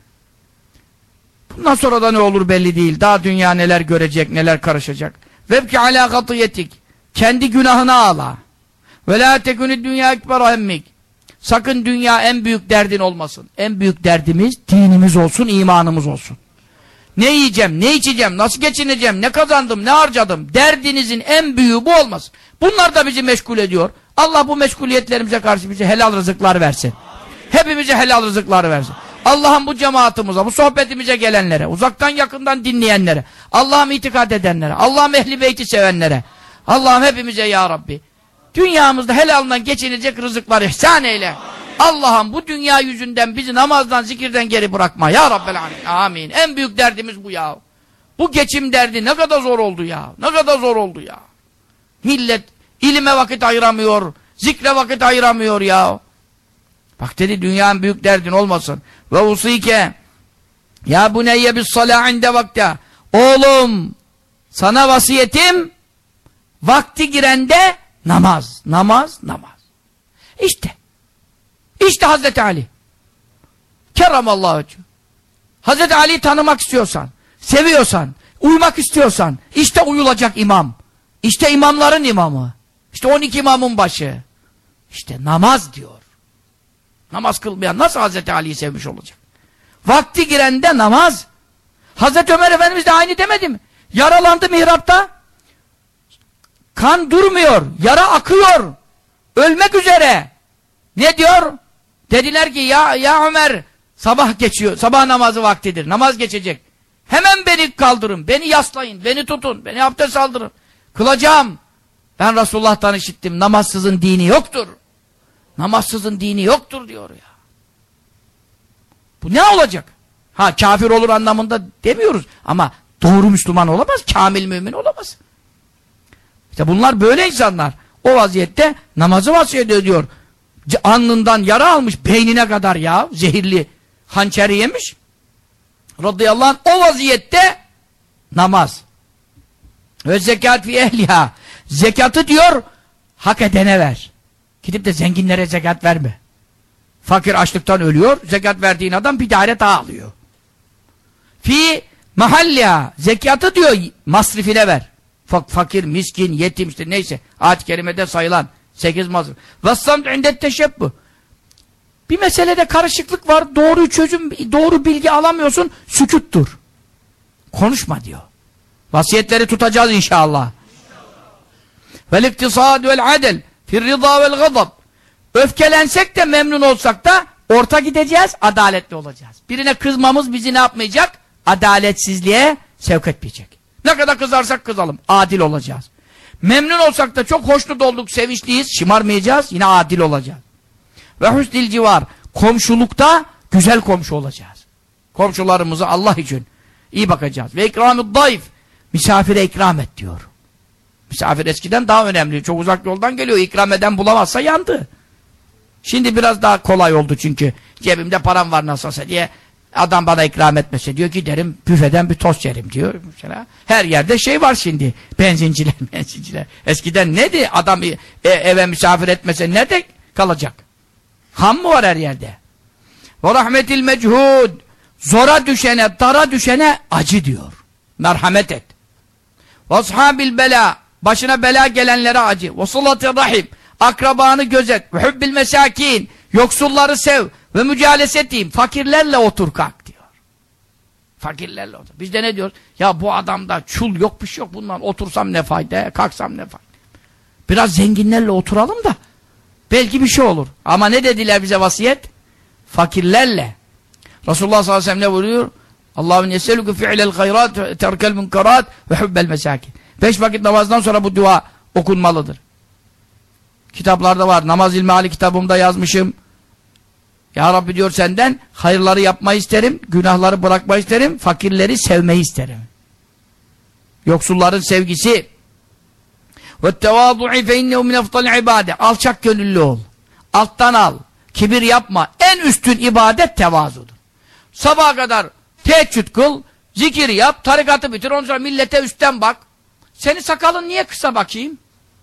bundan sonra da ne olur belli değil. Daha dünya neler görecek, neler karışacak. Vebki alâ gatiyetik. Kendi günahına ağla. Ve lâ tekûnü dünya ekber hemmik. Sakın dünya en büyük derdin olmasın. En büyük derdimiz dinimiz olsun, imanımız olsun. Ne yiyeceğim, ne içeceğim, nasıl geçineceğim, ne kazandım, ne harcadım. Derdinizin en büyüğü bu olmasın. Bunlar da bizi meşgul ediyor. Allah bu meşguliyetlerimize karşı bize helal rızıklar versin. Hepimize helal rızıklar versin. Allah'ım bu cemaatimize, bu sohbetimize gelenlere, uzaktan yakından dinleyenlere, Allah'ım itikad edenlere, Allah'ım ehli beyti sevenlere, Allah'ım hepimize ya Rabbi, dünyamızda helalından geçinecek rızıklar ihsan eyle. Allah'ım bu dünya yüzünden bizi namazdan, zikirden geri bırakma ya Rabbel alemin. Amin. En büyük derdimiz bu ya. Bu geçim derdi ne kadar zor oldu ya. Ne kadar zor oldu ya. Millet ilime vakit ayıramıyor, zikre vakit ayıramıyor ya. Bak dedi dünyanın büyük derdin olmasın. Ve usike ya buneyye bis salâ inde vakte. Oğlum sana vasiyetim vakti girende namaz, namaz, namaz. İşte. İşte Hazreti Ali. Kerramallahu vecihü. Hazreti Ali'yi tanımak istiyorsan, seviyorsan, uymak istiyorsan, işte uyulacak imam. İşte imamların imamı. İşte on iki imamın başı. İşte namaz diyor. Namaz kılmayan nasıl Hazreti Ali'yi sevmiş olacak? Vakti girende namaz. Hazreti Ömer Efendimiz de aynı demedi mi? Yaralandı mihrapta. Kan durmuyor. Yara akıyor. Ölmek üzere. Ne diyor? Dediler ki ya ya Ömer sabah geçiyor. Sabah namazı vaktidir. Namaz geçecek. Hemen beni kaldırın. Beni yaslayın. Beni tutun. Beni abdest aldırın. Kılacağım. Ben Resulullah'tan işittim. Namazsızın dini yoktur. Namazsızın dini yoktur diyor ya. Bu ne olacak? Ha kafir olur anlamında demiyoruz. Ama doğru Müslüman olamaz. Kamil mümin olamaz. İşte bunlar böyle insanlar. O vaziyette namazı vasiyet ediyor. Alnından yara almış beynine kadar ya. Zehirli hançeri yemiş. Radıyallahu anh o vaziyette namaz. Ve zekat fi ehliha. Zekatı diyor hak edene ver. Gidip de zenginlere zekat verme. Fakir açlıktan ölüyor. Zekat verdiğin adam bir daire daha alıyor. Fi mahalliha. Zekatı diyor masrifine ver. Fakir, miskin, yetim işte neyse. Ayet-i kerimede sayılan sekiz masrif. Vassamt indet teşebbuh. Bir meselede karışıklık var. Doğru çözüm, doğru bilgi alamıyorsun. Sükuttur. Konuşma diyor. Vasiyetleri tutacağız inşallah. Vel iktisad vel adel fir rıza vel gazab. Öfkelensek de memnun olsak da orta gideceğiz, adaletli olacağız. Birine kızmamız bizi ne yapmayacak? Adaletsizliğe sevk etmeyecek. Ne kadar kızarsak kızalım, adil olacağız. Memnun olsak da çok hoşnut olduk, sevinçliyiz, şımarmayacağız, yine adil olacağız. Ve husnil civar, komşulukta güzel komşu olacağız. Komşularımıza Allah için iyi bakacağız. Ve ikramü dayıf, misafire ikram et diyor. Misafir eskiden daha önemli. Çok uzak yoldan geliyor. İkram eden bulamazsa yandı. Şimdi biraz daha kolay oldu çünkü. Cebimde param var nasılsa diye adam bana ikram etmese diyor giderim büfeden bir tost yerim diyor. Mesela her yerde şey var şimdi. Benzinciler, benzinciler. Eskiden neydi? Adam e, eve misafir etmese nerede kalacak? Ham mı var her yerde? Ve rahmetil mechud. Zora düşene, dara düşene acı diyor. Merhamet et. Ve ashabil bela. Başına bela gelenlere acı. Ve sılat-ı rahim. Akrabanı gözet. Ve hubbil mesakin. Yoksulları sev. Ve mücalesetiyim. Fakirlerle otur kalk diyor. Fakirlerle otur. Biz de ne diyoruz? Ya bu adamda çul yok bir şey yok. Bundan otursam ne fayda, kalksam ne fayda. Biraz zenginlerle oturalım da belki bir şey olur. Ama ne dediler bize vasiyet? Fakirlerle. Resulullah sallallahu aleyhi ve sellem ne buyuruyor? Allahümme yeselüke fi'lel hayrat, terkel münkerat ve hubbel mesakin. Beş vakit namazdan sonra bu dua okunmalıdır. Kitaplarda var. Namaz İlmihali kitabımda yazmışım. Ya Rabbi diyor senden hayırları yapmayı isterim, günahları bırakmayı isterim, fakirleri sevmeyi isterim. Yoksulların sevgisi. وَالتَّوَاضُعِ فَاِنَّهُ مِنْ اَفْضَلِ الْعِبَادِ Alçak gönüllü ol. Alttan al. Kibir yapma. En üstün ibadet tevazudur. Sabaha kadar teheccüd kıl, zikir yap, tarikatı bitir, ondan sonra millete üstten bak. Senin sakalın niye kısa bakayım?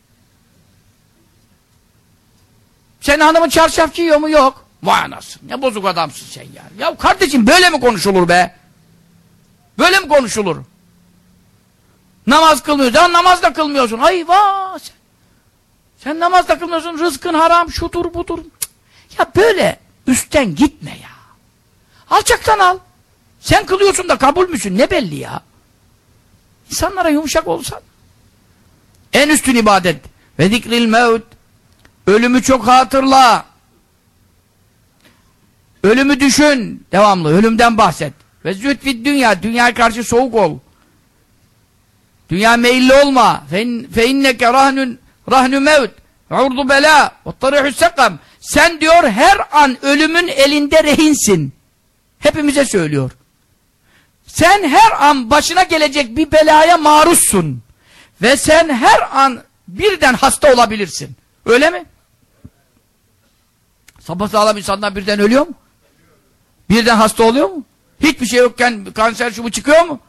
Senin hanımın çarşaf giyiyor mu? Yok. Vay anasın. Ne bozuk adamsın sen ya. Ya kardeşim böyle mi konuşulur be? Böyle mi konuşulur? Namaz kılmıyorsun. Sen namaz da kılmıyorsun. Ay vah sen. Sen namaz da kılmıyorsun. Rızkın haram şudur budur. Cık. Ya böyle üstten gitme ya. Alçaktan al. Sen kılıyorsun da kabul müsün? Ne belli ya? İnsanlara yumuşak olsan. En üstün ibadet. Ve zikril mevt. Ölümü çok hatırla. Ölümü düşün. Devamlı. Ölümden bahset. Ve zühdfid dünya. Dünyaya karşı soğuk ol. Dünya meyilli olma. Fe inneke rahnun rahnu mevt. Urdu bela. Ve sekam. Sen diyor her an ölümün elinde rehinsin. Hepimize söylüyor. Sen her an başına gelecek bir belaya maruzsun. Ve sen her an birden hasta olabilirsin. Öyle mi? Sapasağlam insanlar birden ölüyor mu? Birden hasta oluyor mu? Hiçbir şey yokken kanser şubu çıkıyor mu?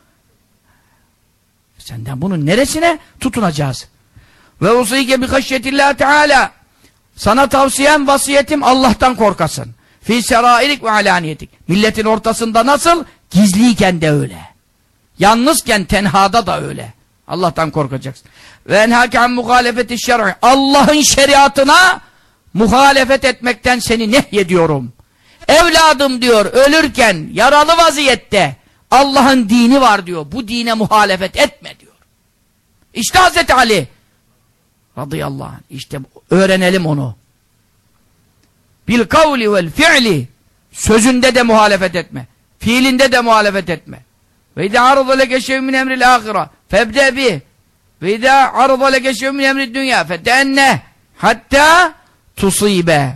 Senden bunun neresine tutunacağız? Ve usîke bi haşyetillah Teala. Sana tavsiyem, vasiyetim Allah'tan korkasın. Fî serâirik ve alâniyetik. Milletin ortasında nasıl? Gizliyken de öyle. Yalnızken tenhada da öyle. Allah'tan korkacaksın. Ve enhâke an muhalefeti şer'i. Allah'ın şeriatına muhalefet etmekten seni nehyediyorum. Evladım diyor ölürken yaralı vaziyette Allah'ın dini var diyor. Bu dine muhalefet etme diyor. İşte Hazreti Ali radıyallahu anh. İşte öğrenelim onu. Bil kavli vel fi'li. Sözünde de muhalefet etme. Fiilinde de muhalefet etme. Ve idâ arıza leke şey'un min emril âhira febde bih. Ve idâ arıza leke şey'un min emrid dünya fetenneh hatta tusibe.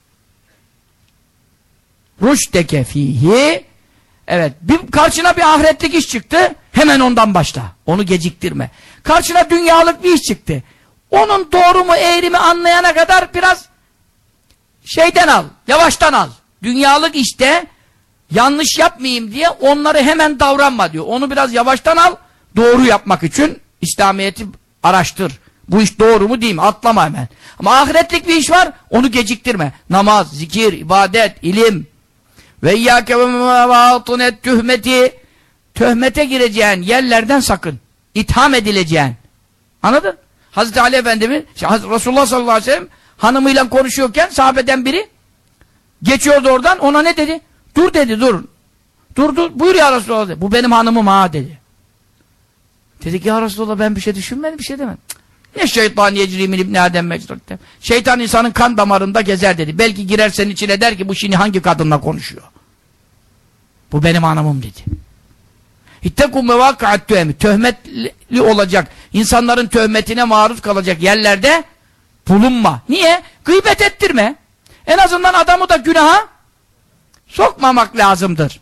Rüşteke fihi. Evet, bir, karşına bir ahiretlik iş çıktı, hemen ondan başla. Onu geciktirme. Karşına dünyalık bir iş çıktı. Onun doğru mu eğri mi anlayana kadar biraz şeyden al, yavaştan al. Dünyalık işte yanlış yapmayayım diye onları hemen davranma diyor. Onu biraz yavaştan al, doğru yapmak için İslamiyet'i araştır. Bu iş doğru mu değil mi? Atlama hemen. Ama ahiretlik bir iş var, onu geciktirme. Namaz, zikir, ibadet, ilim. Ve iyyâke ve mevâtunet tühmeti. Töhmete gireceğin yerlerden sakın. İtham edileceğin. Anladın? Hazreti Ali Efendimiz, Resulullah sallallahu aleyhi ve sellem hanımıyla konuşuyorken sahabeden biri geçiyordu oradan, ona ne dedi? Dur dedi, dur. Dur dur, buyur ya Resulullah dedi. Bu benim hanımım ha dedi. Dedi ki ya Resulullah ben bir şey düşünmedim, bir şey demedim. Ne şeytan yecri min ibn Adem mecrate. Şeytan insanın kan damarında gezer dedi. Belki girer senin içine der ki bu şimdi hangi kadınla konuşuyor? Bu benim hanımım dedi. İttekum mevâkıat tühemi. Töhmetli olacak. İnsanların töhmetine maruz kalacak yerlerde bulunma. Niye? Gıybet ettirme. En azından adamı da günaha sokmamak lazımdır.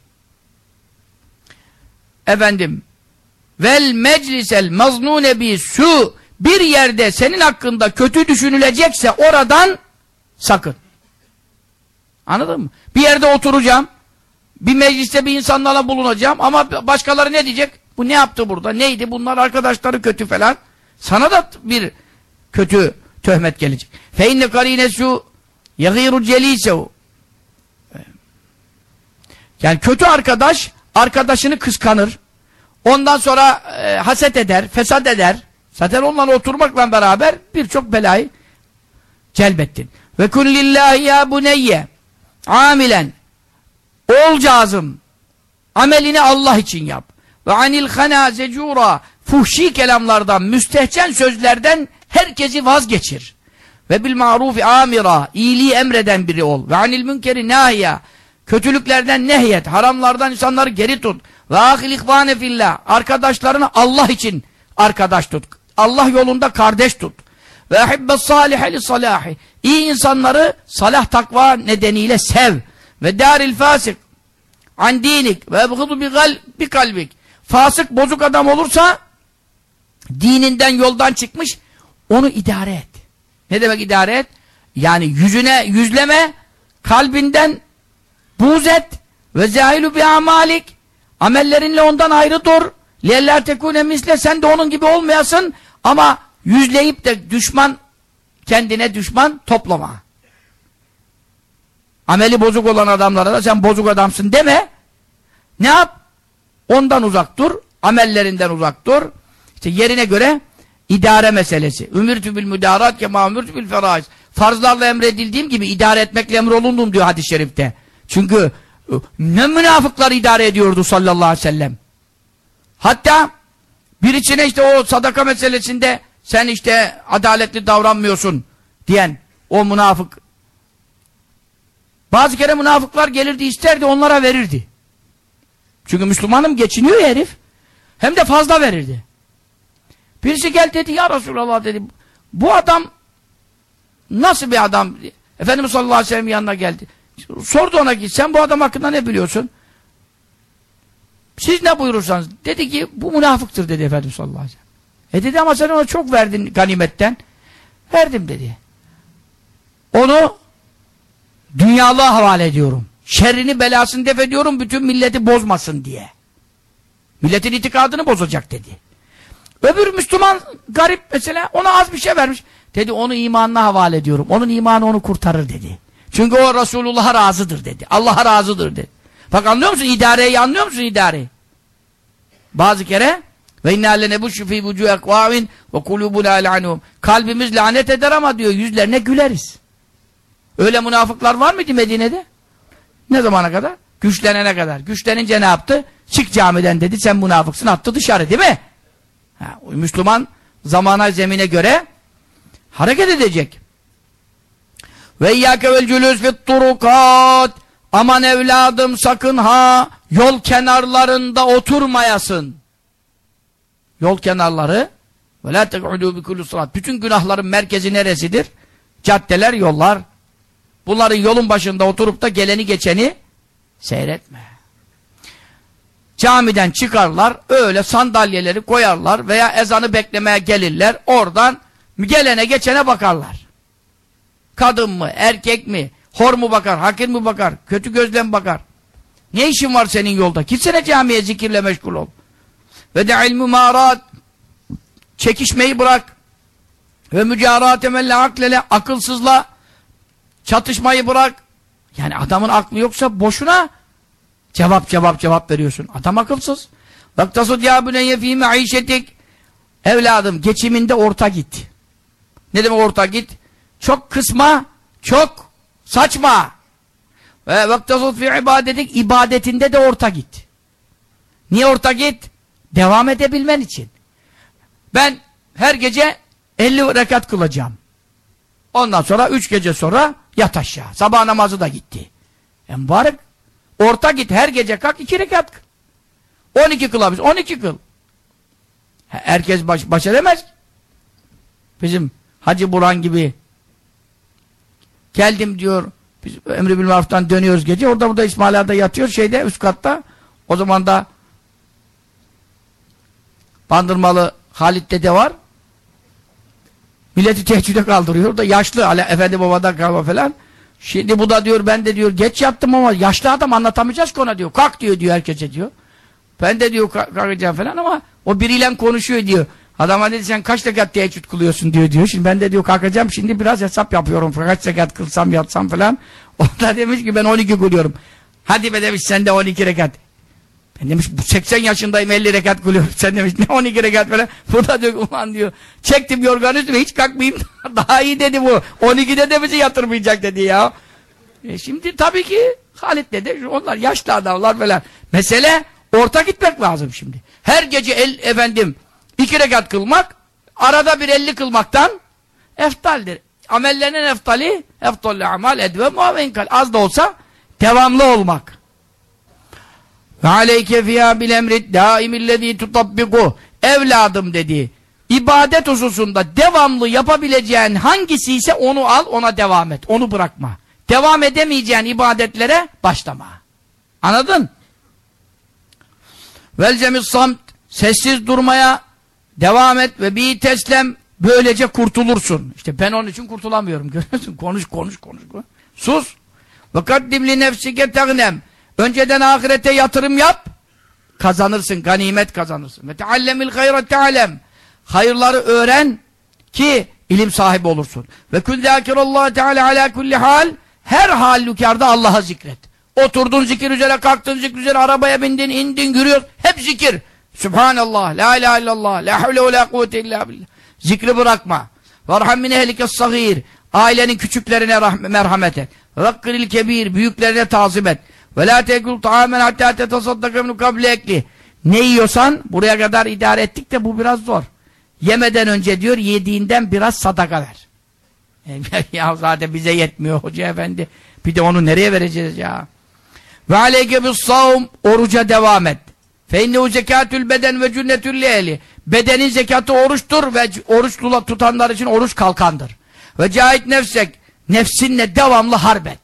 Efendim vel meclisel maznûne bi su. Bir yerde senin hakkında kötü düşünülecekse oradan sakın. Anladın mı? Bir yerde oturacağım. Bir mecliste bir insanlarla bulunacağım ama başkaları ne diyecek? Bu ne yaptı burada? Neydi? Bunlar arkadaşları kötü falan. Sana da bir kötü töhmet gelecek. Fe inne karinesu yagîru celîsehu. Yani kötü arkadaş arkadaşını kıskanır. Ondan sonra e, haset eder, fesat eder. Zaten onlarla oturmakla beraber birçok belayı celbettin. Ve kullillahi ya buneyye amilen. Ol cazım. Amelini Allah için yap. Ve anil hana zecura. Fuhşi kelamlardan, müstehcen sözlerden herkesi vazgeçir. Ve bil marufi amira. İyiliği emreden biri ol. Ve anil münkeri nahiya. Kötülüklerden nehyet. Haramlardan insanları geri tut. Ve ahil ihvane fillah. Arkadaşlarını Allah için arkadaş tut. Allah yolunda kardeş tut. Ve ahibbes salihe li salahi. İyi insanları salah takva nedeniyle sev. Ve daril fasik an dinik ve ebgıdu bi kalbik. Fasık bozuk adam olursa dininden yoldan çıkmış, onu idare et. Ne demek idare et? Yani yüzüne yüzleme, kalbinden buğz et ve zahilu bi amalik. Amellerinle ondan ayrı dur. Leller tekune misle, sen de onun gibi olmayasın ama yüzleyip de düşman, kendine düşman toplama. Ameli bozuk olan adamlara da sen bozuk adamsın deme. Ne yap? Ondan uzak dur, amellerinden uzak dur. İşte yerine göre idare meselesi. Ümirtü bil müdarat kema ümirtü bil feraiz. Farzlarla emredildiğim gibi idare etmekle emrolundum diyor hadis-i şerifte. Çünkü ne münafıklar idare ediyordu sallallahu aleyhi ve sellem. Hatta bir içine işte o sadaka meselesinde sen işte adaletli davranmıyorsun diyen o münafık. Bazı kere münafıklar gelirdi, isterdi, onlara verirdi. Çünkü Müslümanım geçiniyor ya herif. Hem de fazla verirdi. Birisi gel dedi, ya Resulallah dedi, bu adam nasıl bir adam? Efendimiz sallallahu aleyhi ve sellem yanına geldi. Sordu ona ki, sen bu adam hakkında ne biliyorsun? Siz ne buyurursanız. Dedi ki, bu münafıktır dedi Efendimiz sallallahu aleyhi ve sellem. E dedi, ama sen ona çok verdin ganimetten. Verdim dedi. Onu dünyalığa havale ediyorum. Şerrini belasını def ediyorum, bütün milleti bozmasın diye. Milletin itikadını bozacak dedi. Öbür Müslüman garip mesela, ona az bir şey vermiş. Dedi, onu imanına havale ediyorum. Onun imanı onu kurtarır dedi. Çünkü o Resulullah'a razıdır dedi. Allah'a razıdır dedi. Bak anlıyor musun? İdareyi anlıyor musun idareyi? Bazı kere ve inna lenebuşu fi vucuhi ekvâmin ve kulûbuna la'anûm. Kalbimiz lanet eder ama diyor yüzlerine güleriz. Öyle münafıklar var mıydı Medine'de? Ne zamana kadar? Güçlenene kadar. Güçlenince ne yaptı? Çık camiden dedi, sen münafıksın, attı dışarı değil mi? Ha, Müslüman zamana zemine göre hareket edecek. Ve iyyâke vel cülûs fit turukat. Aman evladım sakın ha yol kenarlarında oturmayasın. Yol kenarları ve lâ tek'udû bi kulli sırat. Bütün günahların merkezi neresidir? Caddeler, yollar. Bunların yolun başında oturup da geleni geçeni seyretme. Camiden çıkarlar, öyle sandalyeleri koyarlar veya ezanı beklemeye gelirler. Oradan gelene geçene bakarlar. Kadın mı, erkek mi, hor mu bakar, hakir mi bakar, kötü gözle mi bakar? Ne işin var senin yolda? Gitsene camiye, zikirle meşgul ol. Ve de ilmü mârât, çekişmeyi bırak. Ve mücârât emelle aklele, akılsızla çatışmayı bırak. Yani adamın aklı yoksa boşuna cevap cevap cevap veriyorsun. Adam akılsız. Vaktasud ya büneyye fî me'îşetik. Evladım geçiminde orta git. Ne demek orta git? Çok kısma, çok saçma. Ve vaktasud fî ibadetik, ibadetinde de orta git. Niye orta git? Devam edebilmen için. Ben her gece elli rekat kılacağım. Ondan sonra üç gece sonra yat aşağı. Sabah namazı da gitti. E mübarek. Orta git, her gece kalk iki rekat kıl. On iki kılabilir, on iki kıl. Herkes baş, baş edemez. Bizim Hacı Burhan gibi geldim diyor, biz Emri bil Maruf'tan dönüyoruz gece, orada burada İsmail Ağa'da yatıyor şeyde, üst katta. O zaman da Bandırmalı Halit Dede var. Milleti teheccüde kaldırıyor da, yaşlı Ale, Efendi Baba'dan kalma falan. Şimdi bu da diyor, ben de diyor geç yattım ama yaşlı adam, anlatamayacağız ki ona diyor. Kalk diyor diyor herkese diyor. Ben de diyor kalkacağım falan ama o biriyle konuşuyor diyor. Adama dedi, sen kaç rekat teheccüd kılıyorsun diyor diyor. Şimdi ben de diyor kalkacağım, şimdi biraz hesap yapıyorum. Kaç rekat kılsam yatsam falan. O da demiş ki ben on iki kılıyorum. Hadi be demiş, sen de on iki rekat. Ben demiş bu seksen yaşındayım, elli rekat kılıyorum. Sen demiş ne on iki rekat falan. Bu da diyor ulan diyor. Çektim yorganı üstüme, hiç kalkmayayım. Daha iyi dedi bu. on ikide de bizi yatırmayacak dedi ya. E şimdi tabii ki Halit dedi. Onlar yaşlı adamlar falan. Mesele orta gitmek lazım şimdi. Her gece el, efendim iki rekat kılmak, arada bir elli kılmaktan eftaldir. Amellerinin eftali, eftalli amal edve muavenkal. Az da olsa Devamlı olmak. Ve aleyke fiyâ bil emrid dâimillezî tutabbiku. Evladım dedi. İbadet hususunda devamlı yapabileceğin hangisi ise onu al, ona devam et. Onu bırakma. Devam edemeyeceğin ibadetlere başlama. Anladın? Velcemis samt. Sessiz durmaya devam et ve bi teslem. Böylece kurtulursun. İşte ben onun için kurtulamıyorum. Görüyorsun? Konuş, konuş, konuş. konuş. Sus. Ve kaddim li nefsike tegnem. Önceden ahirete yatırım yap. Kazanırsın, ganimet kazanırsın. Ve teallemil hayra tealem. Hayırları öğren ki ilim sahibi olursun. Ve kul zâkirallâhu teâlâ alâ kulli hal. Her halükarda Allah'a zikret. Oturdun zikir üzere, kalktın zikir üzere, arabaya bindin, indin, yürüyorsun. Hep zikir. Subhanallah, la ilahe illallah, la havle ve la kuvvete illa billah. Zikri bırakma. Varham min ehlikes sagîr. Ailenin küçüklerine merhamet et. Vakkiril kebir. Büyüklerine tazim et. Ve la tekul ta'amen hatta tetesaddaka min kable ekli. Ne yiyorsan buraya kadar idare ettik de bu biraz zor. Yemeden önce diyor yediğinden biraz sadaka ver. Ya zaten bize yetmiyor hoca efendi. Bir de onu nereye vereceğiz ya? Ve aleyke bis savm. Oruca devam et. Fe innehu zekatül beden ve cünnetül ehli. Bedenin zekatı oruçtur ve oruç tutanlar için oruç kalkandır. Ve cahit nefsek. Nefsinle devamlı harbet.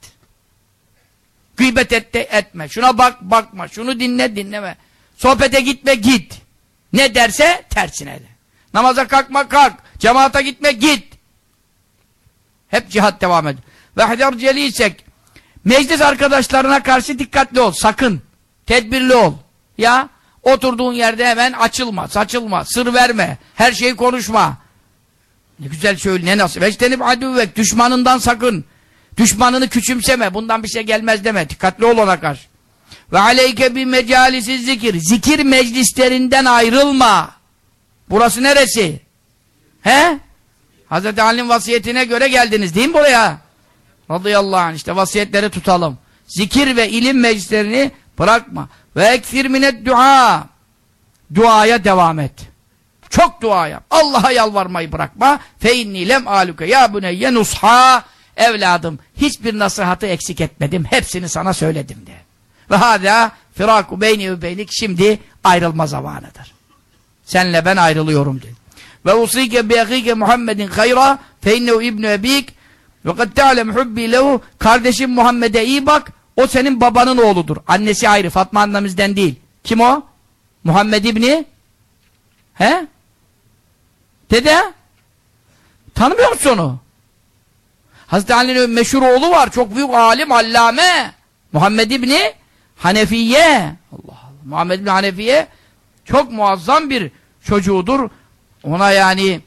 Gıybet et de etme. Şuna bak bakma. Şunu dinle dinleme. Sohbete gitme git. Ne derse tersine de. Namaza kalkma kalk. Cemaate gitme git. Hep cihat devam ediyor. Ve hadar celisek. Meclis arkadaşlarına karşı dikkatli ol. Sakın. Tedbirli ol. Ya oturduğun yerde hemen açılma, saçılma, sır verme. Her şeyi konuşma. Ne güzel söyle, ne nasıl. Veçtenib adüvvek. Düşmanından sakın. Düşmanını küçümseme. Bundan bir şey gelmez deme. Dikkatli ol ona karşı. Ve aleyke bi mecalisiz zikir. Zikir meclislerinden ayrılma. Burası neresi? He? Hazreti Ali'nin vasiyetine göre geldiniz değil mi buraya? Radıyallahu anh. İşte vasiyetleri tutalım. Zikir ve ilim meclislerini bırakma. Ve ekfir minet dua. Duaya devam et. Çok dua yap. Allah'a yalvarmayı bırakma. Fe inni lem aluke ya buneyye nusha. Evladım hiçbir nasihatı eksik etmedim. Hepsini sana söyledim de. Ve hâdâ firâku beyni ve beynik. Şimdi ayrılma zamanıdır. Senle ben ayrılıyorum dedi. Ve usîke bi ehîke Muhammedin hayra fe innehu ibnu ebîk ve kad te'alem hubbi lehu. Kardeşim Muhammed'e iyi bak. O senin babanın oğludur. Annesi ayrı. Fatma annemizden değil. Kim o? Muhammed İbni? He? Dede? Tanımıyor musun onu? Hazreti Ali'nin meşhur oğlu var. Çok büyük alim, allame. Muhammed İbni Hanefiye. Allah Allah. Muhammed İbni Hanefiye çok muazzam bir çocuğudur. Ona yani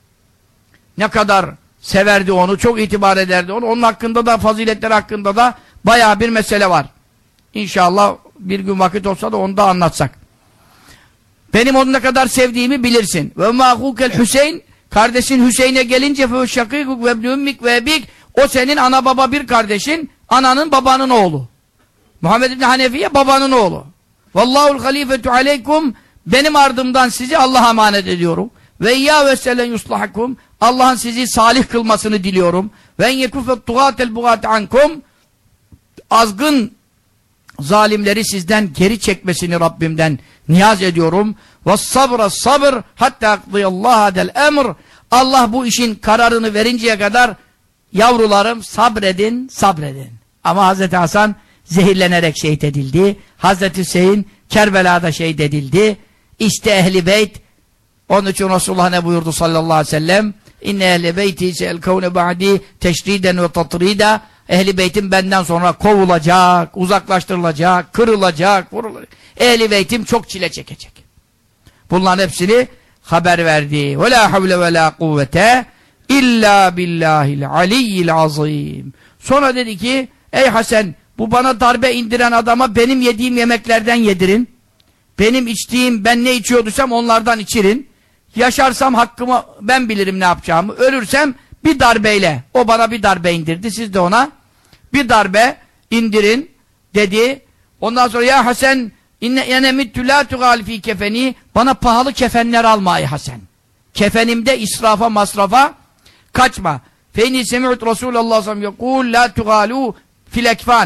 ne kadar severdi onu, çok itibar ederdi onu. Onun hakkında da, faziletleri hakkında da bayağı bir mesele var. İnşallah bir gün vakit olsa da onu da anlatsak. Benim onu ne kadar sevdiğimi bilirsin. Ve mâhûkel Hüseyin. Kardeşin Hüseyin'e gelince fe şakîkuk ve ibnü ümmik ve ebik. O senin ana baba bir kardeşin, ananın babanın oğlu. Muhammed İbni Hanefiye babanın oğlu. Vallâhu'l halîfetü aleykum. Benim ardımdan sizi Allah'a emanet ediyorum. Ve iyyâ ve selen yuslahakum. Allah'ın sizi salih kılmasını diliyorum. Ve en yekufet tugâtel bugâte ankum. Azgın zalimleri sizden geri çekmesini Rabbimden niyaz ediyorum. وَالصَّبْرَ sabır hatta اَقْضِيَ del emr. Allah bu işin kararını verinceye kadar yavrularım sabredin, sabredin. Ama Hazreti Hasan zehirlenerek şehit edildi. Hazreti Hüseyin Kerbela'da şehit edildi. İşte Ehl-i Beyt. Onun için Resulullah ne buyurdu sallallahu aleyhi ve sellem? İnne ehl-i beyti se'elkavne ba'di teşriden ve tatrida. Ehl-i Beytim benden sonra kovulacak, uzaklaştırılacak, kırılacak, vurulacak. Ehl-i Beytim çok çile çekecek. Bunların hepsini haber verdi. Ve la havle ve la kuvvete illa billahil aliyyil azim. Sonra dedi ki, ey Hasan, bu bana darbe indiren adama benim yediğim yemeklerden yedirin. Benim içtiğim, ben ne içiyorduysam onlardan içirin. Yaşarsam hakkımı ben bilirim ne yapacağımı. Ölürsem bir darbeyle, o bana bir darbe indirdi, siz de ona bir darbe indirin dedi. Ondan sonra ya Hasan inne yenemittü la tugal fi kefeni. Bana pahalı kefenler alma ey Hasan. Kefenimde israfa masrafa kaçma. Fe inni semi'ut Resulullah sallallahu aleyhi ve sellem yekul la tugalu fil ekfan.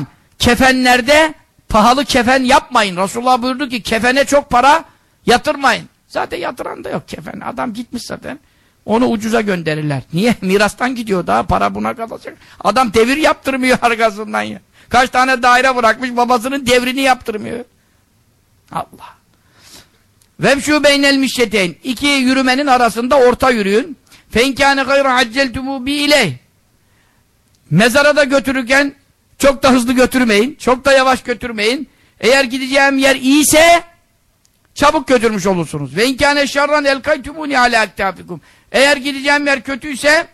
kefenlerde pahalı kefen yapmayın. Resulullah buyurdu ki kefene çok para yatırmayın. Zaten yatıran da yok kefen. Adam gitmiş zaten. Onu ucuza gönderirler. Niye? Mirastan gidiyor, daha para buna kalacak. Adam devir yaptırmıyor arkasından ya. Kaç tane daire bırakmış, babasının devrini yaptırmıyor. Allah. Vemşû beynel mişyeteyn. İki yürümenin arasında orta yürüyün. Fenkâne gayra acceltumû bi ileyh. Mezara da götürürken çok da hızlı götürmeyin. Çok da yavaş götürmeyin. Eğer gideceğim yer iyiyse çabuk götürmüş olursunuz. Ve inkâne şerran elkaytumûni alâ aktâfikum. Eğer gideceğim yer kötüyse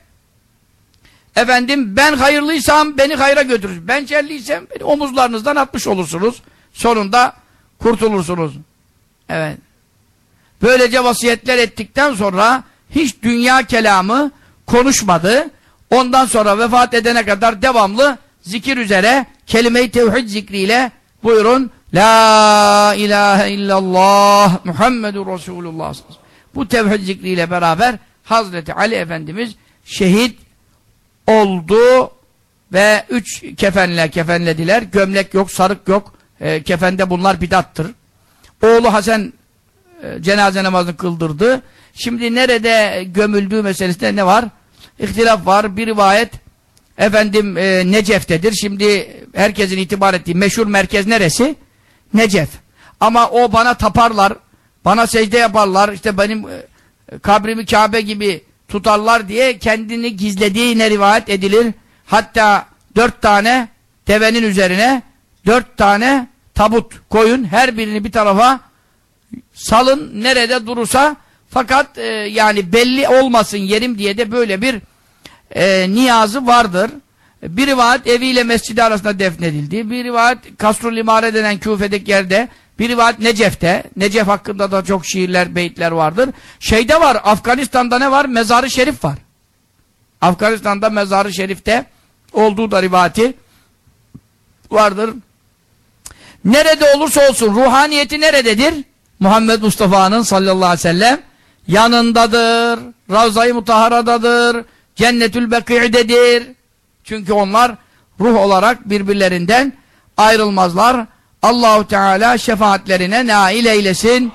efendim ben hayırlıysam beni hayra götürürsünüz. Ben şerliysem beni omuzlarınızdan atmış olursunuz. Sonunda kurtulursunuz. Evet. Böylece vasiyetler ettikten sonra hiç dünya kelamı konuşmadı. Ondan sonra vefat edene kadar devamlı zikir üzere kelime-i tevhid zikriyle buyurun La ilahe illallah Muhammedur Resulullah. Bu tevhid zikriyle beraber Hazreti Ali Efendimiz şehit oldu ve üç kefenle kefenlediler. Gömlek yok, sarık yok. E, kefende bunlar bidattır. Oğlu Hasan e, cenaze namazını kıldırdı. Şimdi nerede gömüldüğü meselesinde ne var? İhtilaf var. Bir rivayet efendim e, Necef'tedir. Şimdi herkesin itibar ettiği meşhur merkez neresi? Necef. Ama o bana taparlar, bana secde yaparlar, işte benim e, kabrimi Kabe gibi tutarlar diye kendini gizlediğine rivayet edilir. Hatta dört tane devenin üzerine dört tane tabut koyun, her birini bir tarafa salın, nerede durursa, fakat e, yani belli olmasın yerim diye de böyle bir e, niyazı vardır. Bir rivayet eviyle mescidi arasında defnedildi. Bir rivayet Kasrul İmare denen Küfe'deki yerde. Bir rivayet Necef'te. Necef hakkında da çok şiirler, beyitler vardır. Şeyde var, Afganistan'da ne var? Mezar-ı Şerif var. Afganistan'da Mezar-ı Şerif'te olduğu da rivayeti vardır. Nerede olursa olsun ruhaniyeti nerededir? Muhammed Mustafa'nın sallallahu aleyhi ve sellem yanındadır. Ravza-i Mutahhara'dadır. Cennetül Beki'dedir. Çünkü onlar ruh olarak birbirlerinden ayrılmazlar. Allahu Teala şefaatlerine nail eylesin.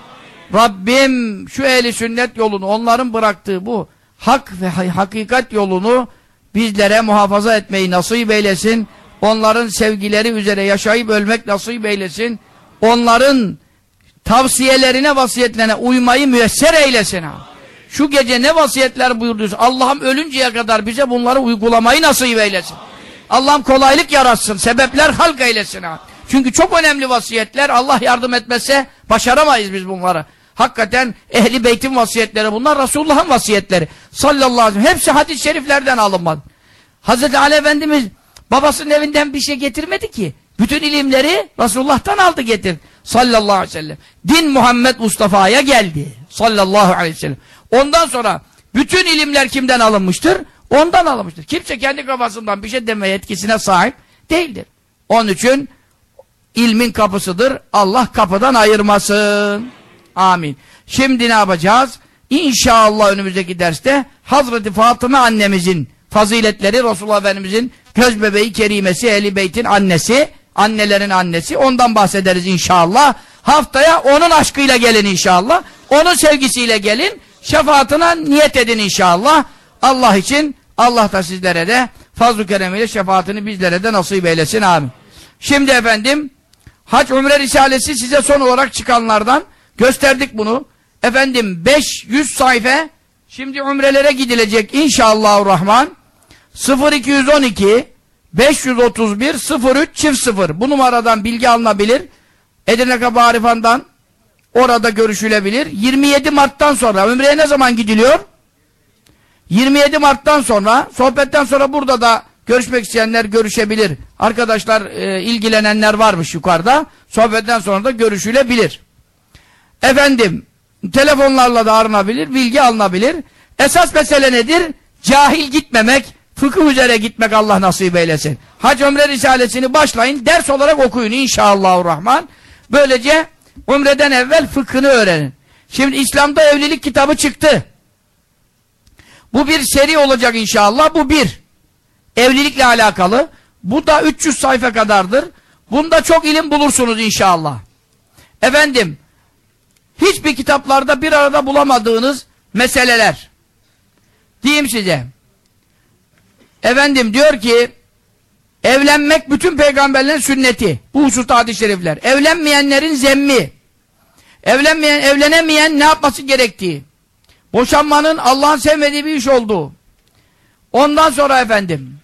Rabbim şu ehli sünnet yolunu, onların bıraktığı bu hak ve hakikat yolunu bizlere muhafaza etmeyi nasip eylesin. Onların sevgileri üzere yaşayıp ölmek nasip eylesin. Onların tavsiyelerine, vasiyetlerine uymayı müyesser eylesin. Ha. Şu gece ne vasiyetler buyurduysa Allah'ım ölünceye kadar bize bunları uygulamayı nasip eylesin. Allah'ım kolaylık yaratsın, sebepler halk eylesin. Ha. Çünkü çok önemli vasiyetler, Allah yardım etmezse başaramayız biz bunları. Hakikaten Ehli Beyt'in vasiyetleri bunlar, Resulullah'ın vasiyetleri. Sallallahu aleyhi ve sellem. Hepsi hadis-i şeriflerden alınmadı. Hazreti Ali Efendimiz babasının evinden bir şey getirmedi ki. Bütün ilimleri Resulullah'tan aldı getirdi. Sallallahu aleyhi ve sellem. Din Muhammed Mustafa'ya geldi. Sallallahu aleyhi ve sellem. Ondan sonra bütün ilimler kimden alınmıştır? Ondan alınmıştır. Kimse kendi kafasından bir şey deme yetkisine sahip değildir. Onun için ilmin kapısıdır. Allah kapıdan ayırmasın. Amin. Şimdi ne yapacağız? İnşallah önümüzdeki derste Hazreti Fatıma annemizin faziletleri, Resulullah Efendimizin göz bebeği kerimesi, Ehl-i Beyt'in annesi, annelerin annesi, ondan bahsederiz inşallah. Haftaya onun aşkıyla gelin inşallah. Onun sevgisiyle gelin. Şefaatine niyet edin inşallah. Allah için, Allah da sizlere de fazl-ı keremiyle şefaatini bizlere de nasip eylesin. Amin. Şimdi efendim Hac Umre Risalesi size son olarak çıkanlardan gösterdik bunu. Efendim beş yüz sayfa şimdi umrelere gidilecek inşallahurrahman. sıfır iki yüz on iki beş yüz otuz bir sıfır üç çift sıfır bu numaradan bilgi alınabilir. Edirne Kapı Arifan'dan orada görüşülebilir. yirmi yedi Mart'tan sonra umreye ne zaman gidiliyor? yirmi yedi Mart'tan sonra, sohbetten sonra burada da görüşmek isteyenler görüşebilir. Arkadaşlar e, ilgilenenler varmış yukarıda. Sohbetten sonra da görüşülebilir. Efendim telefonlarla da aranabilir, bilgi alınabilir. Esas mesele nedir? Cahil gitmemek, fıkıh üzere gitmek, Allah nasip eylesin. Hac Ömre Risalesini başlayın, ders olarak okuyun inşallahurrahman. Böylece umreden evvel fıkhını öğrenin. Şimdi İslam'da evlilik kitabı çıktı. Bu bir seri olacak inşallah. Bu bir. Evlilikle alakalı. Bu da üç yüz sayfa kadardır. Bunda çok ilim bulursunuz inşallah. Efendim, hiçbir kitaplarda bir arada bulamadığınız meseleler. Diyeyim size. Efendim diyor ki, evlenmek bütün peygamberlerin sünneti. Bu hususta hadis-i şerifler. Evlenmeyenlerin zemmi. Evlenmeyen, evlenemeyen ne yapması gerektiği. Boşanmanın Allah'ın sevmediği bir iş olduğu. Ondan sonra efendim,